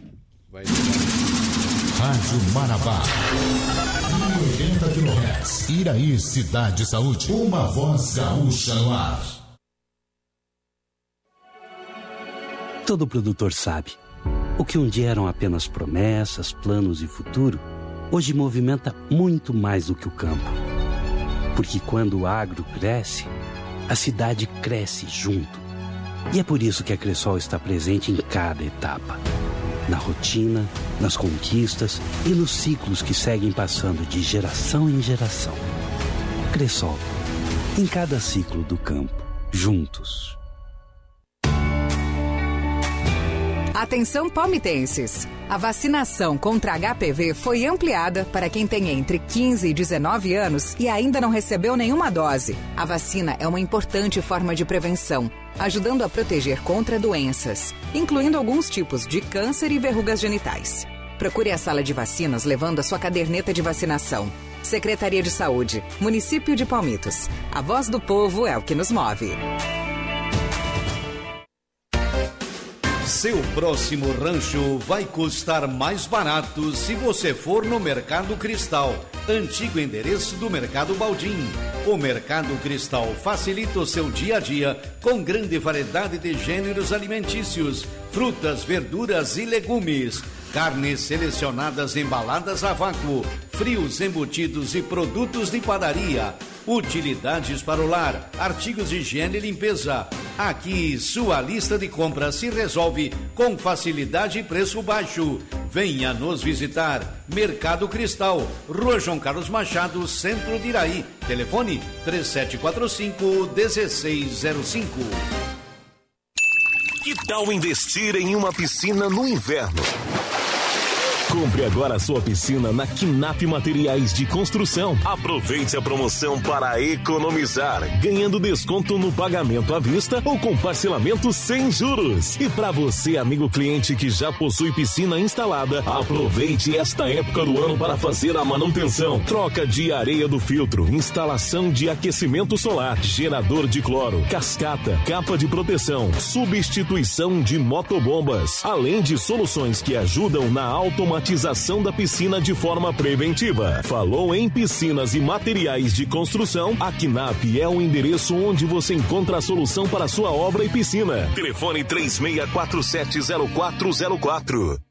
Rádio Marabá, oitenta quilohertz, Iraí, Cidade Saúde, uma voz gaúcha no ar. Todo produtor sabe, o que um dia eram apenas promessas, planos e futuro, hoje movimenta muito mais do que o campo. Porque quando o agro cresce, a cidade cresce junto. E é por isso que a Cressol está presente em cada etapa. Na rotina, nas conquistas e nos ciclos que seguem passando de geração em geração. Cressol, em cada ciclo do campo, juntos. Atenção palmitenses! A vacinação contra H P V foi ampliada para quem tem entre quinze e dezenove anos e ainda não recebeu nenhuma dose. A vacina é uma importante forma de prevenção, ajudando a proteger contra doenças, incluindo alguns tipos de câncer e verrugas genitais. Procure a sala de vacinas levando a sua caderneta de vacinação. Secretaria de Saúde, Município de Palmitos. A voz do povo é o que nos move. Seu próximo rancho vai custar mais barato se você for no Mercado Cristal, antigo endereço do Mercado Baldim. O Mercado Cristal facilita o seu dia a dia com grande variedade de gêneros alimentícios, frutas, verduras e legumes, carnes selecionadas embaladas a vácuo, frios embutidos e produtos de padaria, utilidades para o lar, artigos de higiene e limpeza. Aqui, sua lista de compras se resolve com facilidade e preço baixo. Venha nos visitar. Mercado Cristal, Rua João Carlos Machado, Centro de Iraí. Telefone três sete quatro cinco, um seis zero cinco. Que tal investir em uma piscina no inverno? Compre agora a sua piscina na Quinap Materiais de Construção. Aproveite a promoção para economizar, ganhando desconto no pagamento à vista ou com parcelamento sem juros. E para você, amigo cliente que já possui piscina instalada, aproveite esta época do ano para fazer a manutenção. Troca de areia do filtro, instalação de aquecimento solar, gerador de cloro, cascata, capa de proteção, substituição de motobombas, além de soluções que ajudam na automatização da piscina de forma preventiva. Falou em piscinas e materiais de construção, a Quinap é o endereço onde você encontra a solução para a sua obra e piscina. Telefone três seis quatro sete zero quatro zero quatro.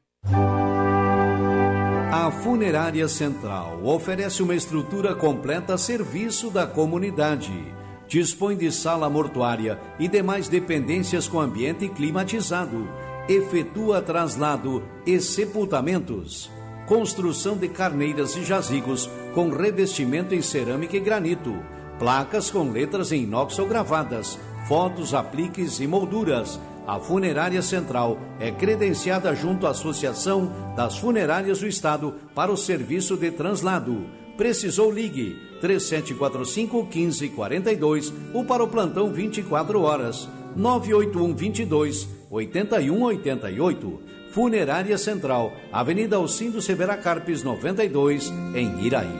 A Funerária Central oferece uma estrutura completa a serviço da comunidade. Dispõe de sala mortuária e demais dependências com ambiente climatizado. Efetua traslado e sepultamentos, construção de carneiras e jazigos com revestimento em cerâmica e granito, placas com letras em inox ou gravadas, fotos, apliques e molduras. A Funerária Central é credenciada junto à Associação das Funerárias do Estado para o serviço de translado. Precisou, ligue três sete quatro cinco, um cinco quatro dois ou para o plantão vinte e quatro horas, nove oito um, dois dois, oito um oito oito. Funerária Central, Avenida Alcindo Severa Carpes, noventa e dois, em Iraí.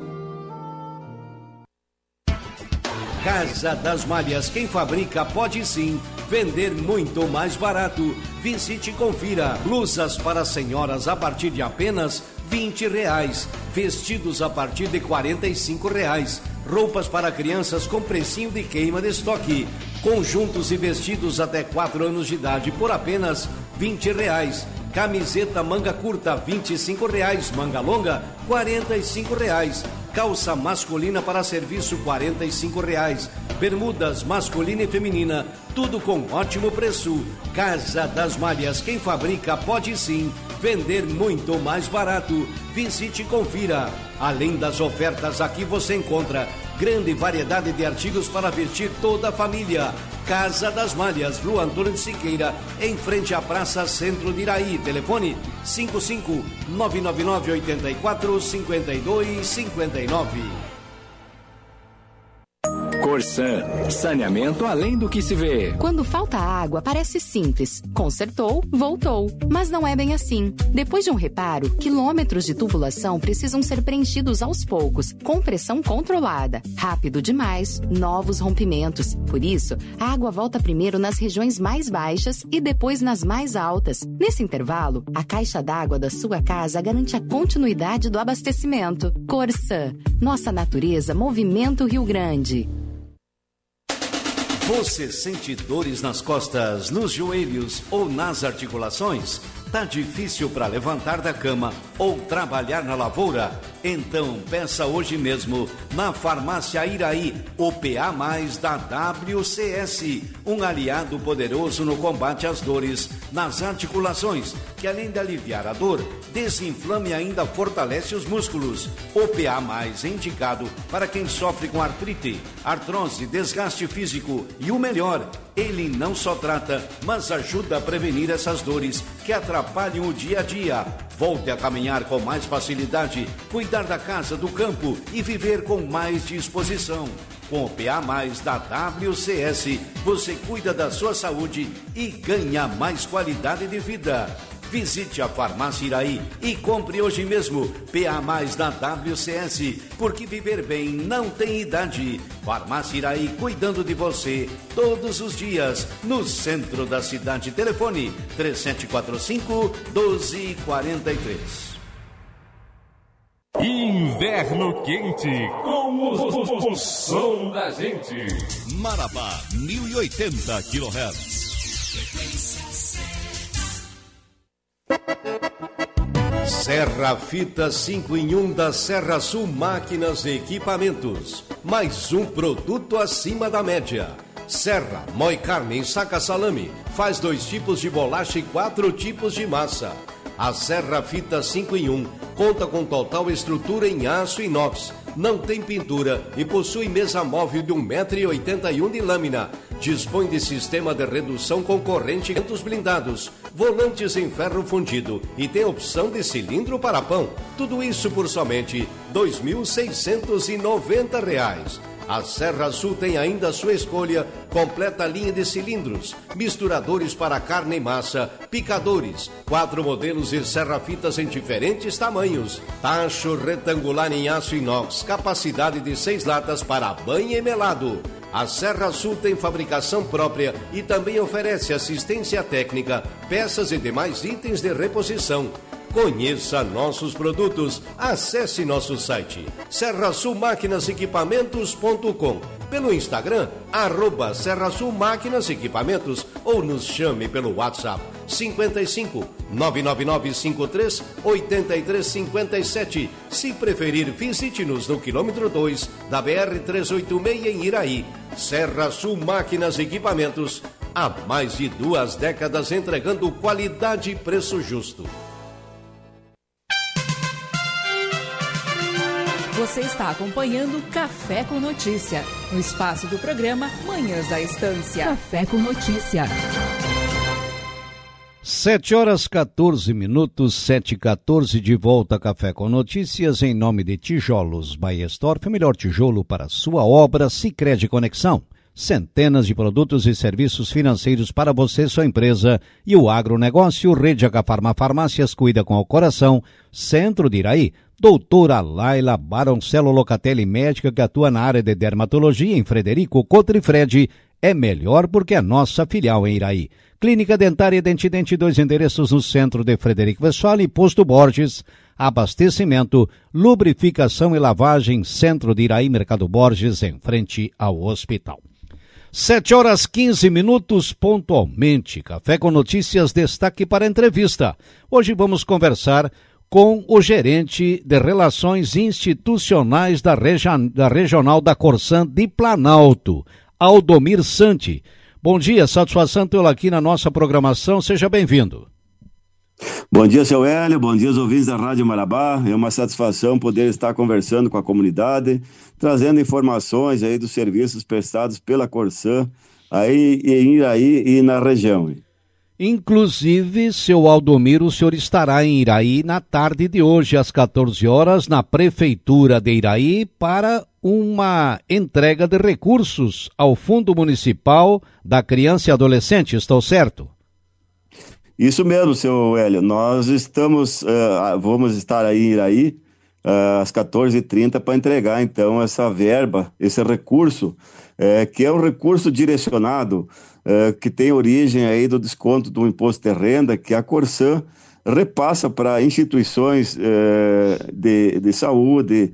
Casa das Malhas, quem fabrica pode sim vender muito mais barato. Visite e confira. Blusas para senhoras a partir de apenas vinte reais. Vestidos a partir de quarenta e cinco reais. Roupas para crianças com precinho de queima de estoque. Conjuntos e vestidos até quatro anos de idade por apenas vinte reais. Camiseta manga curta, vinte e cinco reais. Manga longa, quarenta e cinco reais. Calça masculina para serviço, quarenta e cinco reais. Bermudas masculina e feminina, tudo com ótimo preço. Casa das Malhas, quem fabrica pode sim vender muito mais barato. Visite e confira. Além das ofertas, aqui você encontra grande variedade de artigos para vestir toda a família. Casa das Malhas, Rua Antônio de Siqueira, em frente à Praça Centro de Iraí. Telefone cinco cinco nove nove nove oito quatro cinco dois cinco nove. Corsan, saneamento além do que se vê. Quando falta água, parece simples. Consertou, voltou. Mas não é bem assim. Depois de um reparo, quilômetros de tubulação precisam ser preenchidos aos poucos, com pressão controlada. Rápido demais, novos rompimentos. Por isso, a água volta primeiro nas regiões mais baixas e depois nas mais altas. Nesse intervalo, a caixa d'água da sua casa garante a continuidade do abastecimento. Corsan, nossa natureza, movimento Rio Grande. Você sente dores nas costas, nos joelhos ou nas articulações? Tá difícil para levantar da cama ou trabalhar na lavoura? Então peça hoje mesmo na Farmácia Iraí o P A mais da W C S, um aliado poderoso no combate às dores nas articulações, que além de aliviar a dor, desinflama e ainda fortalece os músculos. O P A mais é indicado para quem sofre com artrite, artrose, desgaste físico e o melhor, ele não só trata, mas ajuda a prevenir essas dores que atrapalham o dia a dia. Volte a caminhar com mais facilidade, cuidar da casa, do campo e viver com mais disposição. Com o P A mais da W C S, você cuida da sua saúde e ganha mais qualidade de vida. Visite a Farmácia Iraí e compre hoje mesmo P A mais da W C S, porque viver bem não tem idade. Farmácia Iraí, cuidando de você todos os dias, no centro da cidade. Telefone três sete quatro cinco, um dois quatro três. Inverno quente, com o, o, o som da gente. Marabá, mil e oitenta quilohertz. Serra Fita cinco em um da Serra Sul Máquinas e Equipamentos. Mais um produto acima da média. Serra, moe carne, saca salame, faz dois tipos de bolacha e quatro tipos de massa. A Serra Fita cinco em um conta com total estrutura em aço inox, não tem pintura e possui mesa móvel de um metro e oitenta e um de lâmina. Dispõe de sistema de redução com corrente e ventos blindados, volantes em ferro fundido e tem opção de cilindro para pão. Tudo isso por somente dois mil seiscentos e noventa reais. A Serra Sul tem ainda a sua escolha, completa linha de cilindros, misturadores para carne e massa, picadores, quatro modelos de serra-fitas em diferentes tamanhos, tacho retangular em aço inox, capacidade de seis latas para banho e melado. A Serra Sul tem fabricação própria e também oferece assistência técnica, peças e demais itens de reposição. Conheça nossos produtos, acesse nosso site serra sul máquinas equipamentos ponto com, pelo Instagram, arroba Serra Sul Máquinas Equipamentos, ou nos chame pelo WhatsApp cinquenta e cinco, nove nove nove cinco três, oito três cinco sete. Se preferir, visite-nos no quilômetro dois da B R trezentos e oitenta e seis em Iraí. Serra Sul Máquinas e Equipamentos, há mais de duas décadas entregando qualidade e preço justo. Você está acompanhando Café com Notícia, no espaço do programa Manhãs da Estância. Café com Notícia. Sete horas quatorze minutos, sete e quatorze, de volta a Café com Notícias, em nome de Tijolos Baestorff, o melhor tijolo para sua obra, Sicredi Conexão. Centenas de produtos e serviços financeiros para você, sua empresa e o agronegócio. Rede H Farma Farmácias, cuida com o coração. Centro de Iraí, doutora Laila Baroncello Locatelli, médica que atua na área de dermatologia em Frederico Cotrifredi. É melhor porque é nossa filial em Iraí. Clínica Dentária Dentidente, dois endereços no centro de Frederico Westphalen e Posto Borges. Abastecimento, lubrificação e lavagem, centro de Iraí, Mercado Borges, em frente ao hospital. Sete horas quinze minutos, pontualmente. Café com Notícias, destaque para a entrevista. Hoje vamos conversar com o gerente de Relações Institucionais da, Regi- da Regional da Corsan de Planalto, Aldomir Santi. Bom dia, satisfação tê-lo aqui na nossa programação, seja bem-vindo. Bom dia, seu Hélio, bom dia aos ouvintes da Rádio Marabá, é uma satisfação poder estar conversando com a comunidade, trazendo informações aí dos serviços prestados pela Corsan, aí em Iraí e na região. Inclusive, seu Aldomiro, o senhor estará em Iraí na tarde de hoje, às quatorze horas, na Prefeitura de Iraí, para uma entrega de recursos ao Fundo Municipal da Criança e Adolescente, estou certo? Isso mesmo, seu Hélio, nós estamos, uh, vamos estar aí em Iraí, uh, às quatorze e trinta, para entregar, então, essa verba, esse recurso, uh, que é um recurso direcionado, Uh, que tem origem aí do desconto do imposto de renda que a Corsan repassa para instituições uh, de, de saúde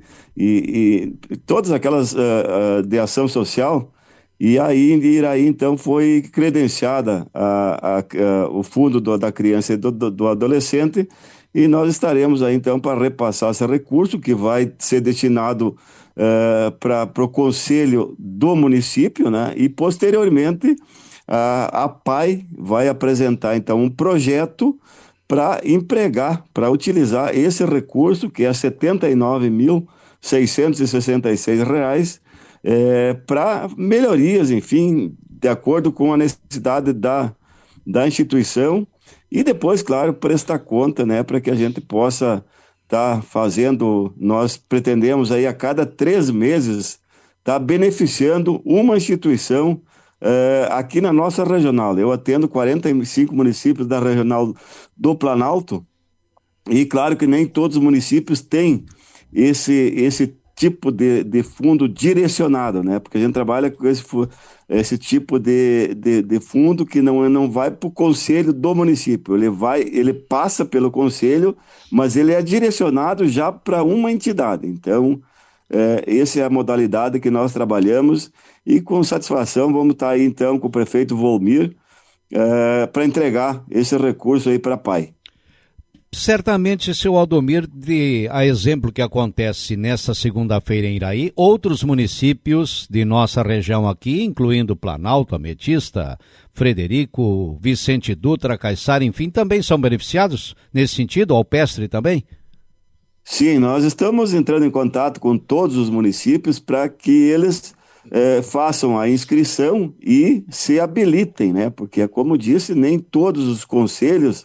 e, e todas aquelas uh, uh, de ação social, e aí em Iraí então foi credenciada a, a, a, o fundo do, da criança e do, do, do adolescente, e nós estaremos aí então para repassar esse recurso que vai ser destinado uh, para o conselho do município, né? E posteriormente A, a P A I vai apresentar, então, um projeto para empregar, para utilizar esse recurso, que é setenta e nove mil seiscentos e sessenta e seis reais, é, para melhorias, enfim, de acordo com a necessidade da, da instituição, e depois, claro, prestar conta, né, para que a gente possa estar tá fazendo, nós pretendemos aí a cada três meses estar tá beneficiando uma instituição Uh, aqui na nossa regional. Eu atendo quarenta e cinco municípios da regional do Planalto, e claro que nem todos os municípios têm esse, esse tipo de, de fundo direcionado, né? Porque a gente trabalha com esse, esse tipo de, de, de fundo que não, não vai para o conselho do município, ele, vai, ele passa pelo conselho, mas ele é direcionado já para uma entidade. Então, É, essa é a modalidade que nós trabalhamos, e com satisfação vamos estar aí então com o prefeito Volmir é, para entregar esse recurso aí para a P A I. Certamente, seu Aldomir, de, a exemplo que acontece nesta segunda-feira em Iraí, outros municípios de nossa região aqui, incluindo Planalto, Ametista, Frederico, Vicente Dutra, Caiçara, enfim, também são beneficiados nesse sentido, Alpestre também? Sim, nós estamos entrando em contato com todos os municípios para que eles eh, façam a inscrição e se habilitem, né? Porque, como disse, nem todos os conselhos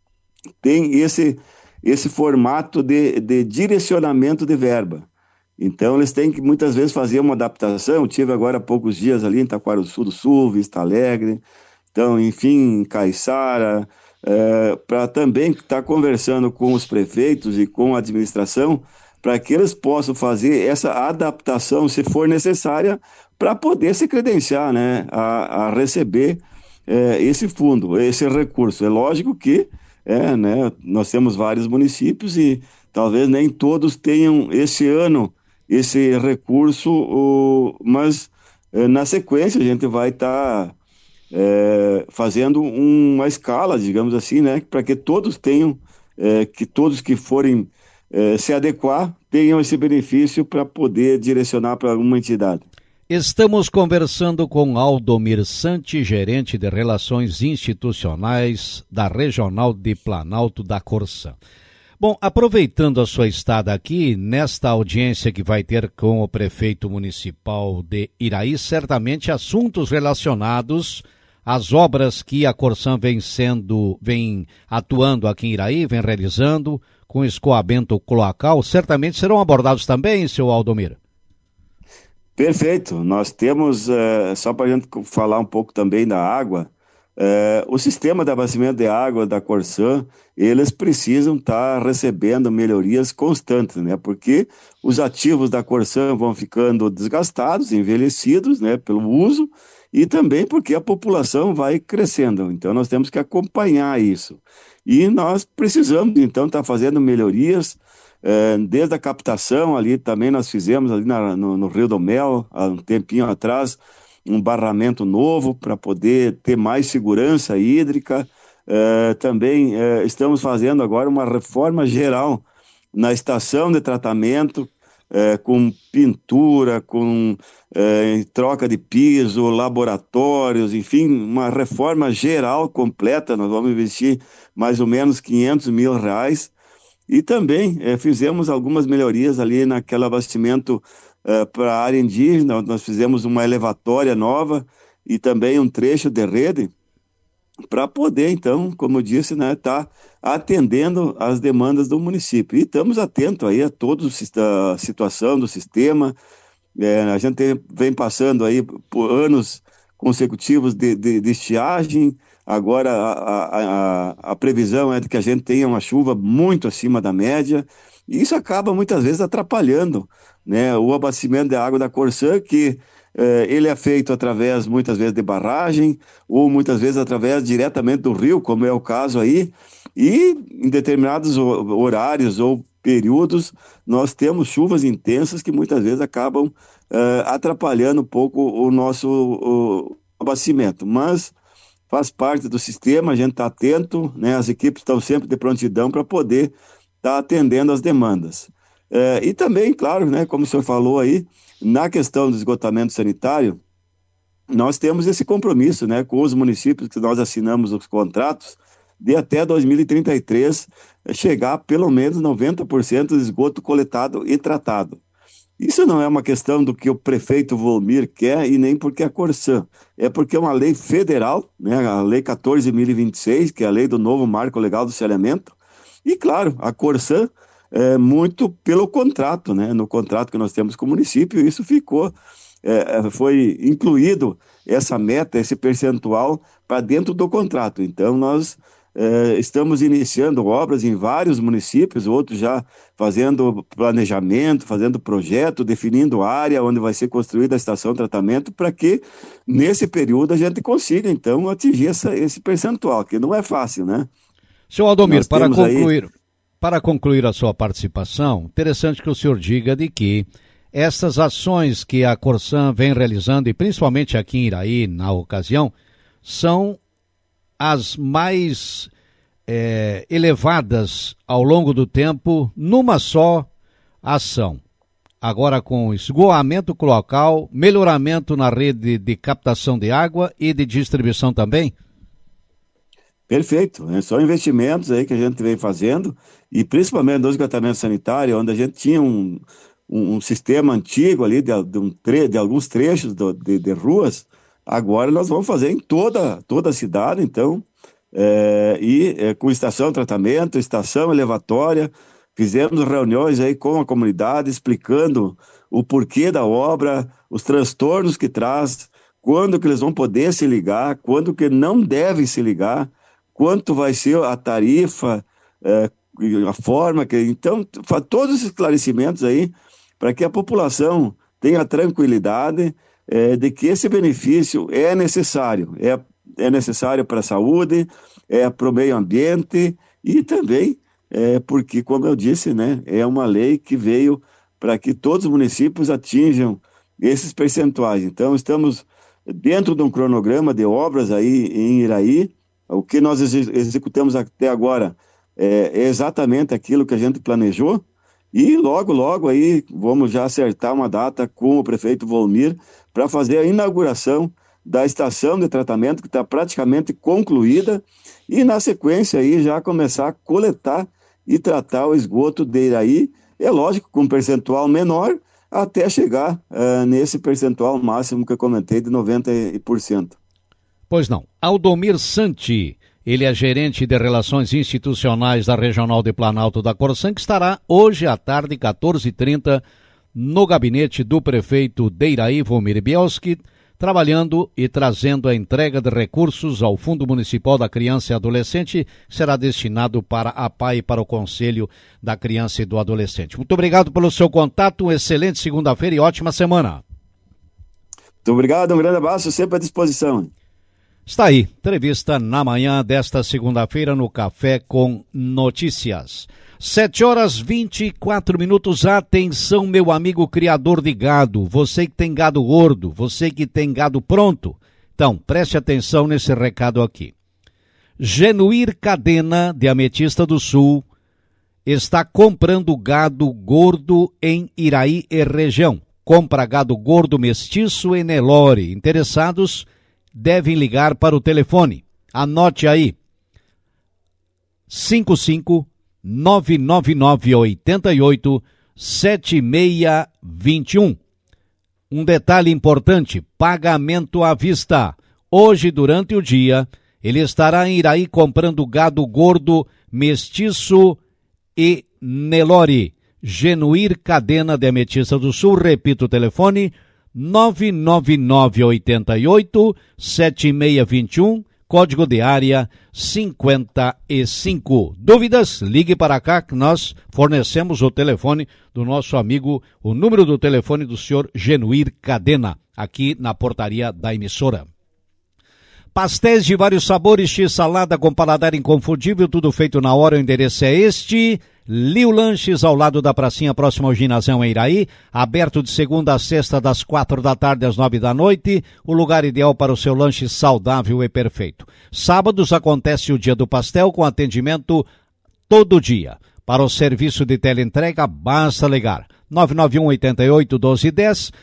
têm esse, esse formato de, de direcionamento de verba. Então, eles têm que muitas vezes fazer uma adaptação. Eu tive agora há poucos dias ali em Taquarussu do Sul, Vista Alegre, então, enfim, Caiçara, É, para também estar tá conversando com os prefeitos e com a administração, para que eles possam fazer essa adaptação, se for necessária, para poder se credenciar, né, a, a receber é, esse fundo, esse recurso. É lógico que é, né, nós temos vários municípios e talvez nem todos tenham esse ano esse recurso, o, mas é, na sequência a gente vai estar... Tá, É, fazendo uma escala, digamos assim, né, para que todos tenham, é, que todos que forem é, se adequar, tenham esse benefício para poder direcionar para uma entidade. Estamos conversando com Aldomir Santi, gerente de Relações Institucionais da Regional de Planalto da Corsan. Bom, aproveitando a sua estada aqui, nesta audiência que vai ter com o prefeito municipal de Iraí, certamente assuntos relacionados às obras que a Corsan vem sendo, vem atuando aqui em Iraí, vem realizando, com escoamento cloacal, certamente serão abordados também, seu Aldomir. Perfeito, nós temos, uh, só para a gente falar um pouco também da água, uh, o sistema de abastecimento de água da Corsan, eles precisam estar tá recebendo melhorias constantes, né? Porque os ativos da Corsan vão ficando desgastados, envelhecidos, né, pelo uso, e também porque a população vai crescendo, então nós temos que acompanhar isso. E nós precisamos, então, estar tá fazendo melhorias, eh, desde a captação ali, também nós fizemos ali na, no, no Rio do Mel, há um tempinho atrás, um barramento novo para poder ter mais segurança hídrica. Eh, também eh, estamos fazendo agora uma reforma geral na estação de tratamento, é, com pintura, com é, troca de piso, laboratórios, enfim, uma reforma geral completa. Nós vamos investir mais ou menos quinhentos mil reais. E também é, fizemos algumas melhorias ali naquele abastecimento é, para a área indígena. Nós fizemos uma elevatória nova e também um trecho de rede para poder, então, como eu disse, né, tá atendendo às demandas do município. E estamos atentos aí a toda a situação do sistema. É, a gente vem passando aí por anos consecutivos de, de, de estiagem. Agora a, a, a, a previsão é de que a gente tenha uma chuva muito acima da média, e isso acaba muitas vezes atrapalhando, né, o abastecimento de água da Corsã, que eh, ele é feito através muitas vezes de barragem, ou muitas vezes através diretamente do rio, como é o caso aí, e em determinados horários ou períodos nós temos chuvas intensas que muitas vezes acabam eh, atrapalhando um pouco o nosso o abastecimento, mas faz parte do sistema, a gente está atento, né? As equipes estão sempre de prontidão para poder estar tá atendendo as demandas. É, e também, claro, né, como o senhor falou aí, na questão do esgotamento sanitário, nós temos esse compromisso, né, com os municípios que nós assinamos os contratos, de até dois mil e trinta e três chegar a pelo menos noventa por cento do esgoto coletado e tratado. Isso não é uma questão do que o prefeito Volmir quer e nem porque é a Corsã, é porque é uma lei federal, né, a lei quatorze mil e vinte e seis, que é a lei do novo marco legal do saneamento, e claro, a Corsã é muito pelo contrato, né, no contrato que nós temos com o município, isso ficou, é, foi incluído essa meta, esse percentual para dentro do contrato. Então nós É, estamos iniciando obras em vários municípios, outros já fazendo planejamento, fazendo projeto, definindo área onde vai ser construída a estação de tratamento, para que nesse período a gente consiga então atingir essa, esse percentual, que não é fácil, né? Senhor Aldomir, para concluir, aí... para concluir a sua participação, interessante que o senhor diga de que essas ações que a Corsã vem realizando, e principalmente aqui em Iraí, na ocasião, são as mais é, elevadas ao longo do tempo numa só ação. Agora com escoamento cloacal, melhoramento na rede de captação de água e de distribuição também? Perfeito, né? São investimentos aí que a gente vem fazendo, e principalmente no esgotamento sanitário, onde a gente tinha um, um, um sistema antigo ali de, de, um tre- de alguns trechos do, de, de ruas. Agora nós vamos fazer em toda, toda a cidade, então, é, e é, com estação de tratamento, estação elevatória. Fizemos reuniões aí com a comunidade, explicando o porquê da obra, os transtornos que traz, quando que eles vão poder se ligar, quando que não devem se ligar, quanto vai ser a tarifa, é, a forma que... Então, todos esses esclarecimentos aí, para que a população tenha tranquilidade É, de que esse benefício é necessário, é, é necessário para a saúde, é para o meio ambiente e também é porque, como eu disse, né, é uma lei que veio para que todos os municípios atinjam esses percentuais. Então, estamos dentro de um cronograma de obras aí em Iraí. O que nós ex- executamos até agora é, é exatamente aquilo que a gente planejou, e logo, logo aí vamos já acertar uma data com o prefeito Volmir para fazer a inauguração da estação de tratamento, que está praticamente concluída, e na sequência aí já começar a coletar e tratar o esgoto de Iraí, é lógico, com um percentual menor, até chegar uh, nesse percentual máximo que eu comentei de noventa por cento. Pois não. Aldomir Santi, ele é gerente de Relações Institucionais da Regional de Planalto da Corsã, que estará hoje à tarde, quatorze e trinta, no gabinete do prefeito de Iraí, Volmir Bielski, trabalhando e trazendo a entrega de recursos ao Fundo Municipal da Criança e Adolescente, que será destinado para a P A I e para o Conselho da Criança e do Adolescente. Muito obrigado pelo seu contato, uma excelente segunda-feira e ótima semana. Muito obrigado, um grande abraço, sempre à disposição. Está aí, entrevista na manhã desta segunda-feira no Café com Notícias. Sete horas vinte e quatro minutos, atenção meu amigo criador de gado, você que tem gado gordo, você que tem gado pronto. Então, preste atenção nesse recado aqui. Genuir Cadena, de Ametista do Sul, está comprando gado gordo em Iraí e região. Compra gado gordo mestiço em Nelore. Interessados devem ligar para o telefone. Anote aí. cinco cinco nove nove nove oito oito sete seis dois um. Um detalhe importante, pagamento à vista. Hoje, durante o dia, ele estará em Iraí comprando gado gordo, mestiço e Nelore. Genuir Cadena de Ametista do Sul. Repito o telefone, nove nove nove oito oito sete seis dois um, código de área cinquenta e cinco. Dúvidas? Ligue para cá que nós fornecemos o telefone do nosso amigo, o número do telefone do senhor Genuir Cadena, aqui na portaria da emissora. Pastéis de vários sabores, x-salada com paladar inconfundível, tudo feito na hora. O endereço é este: Liu Lanches, ao lado da pracinha, próximo ao ginásio em Iraí, aberto de segunda a sexta, das quatro da tarde às nove da noite, o lugar ideal para o seu lanche saudável e perfeito. Sábados acontece o dia do pastel, com atendimento todo dia. Para o serviço de teleentrega, basta ligar nove nove um oito oito um dois um zero,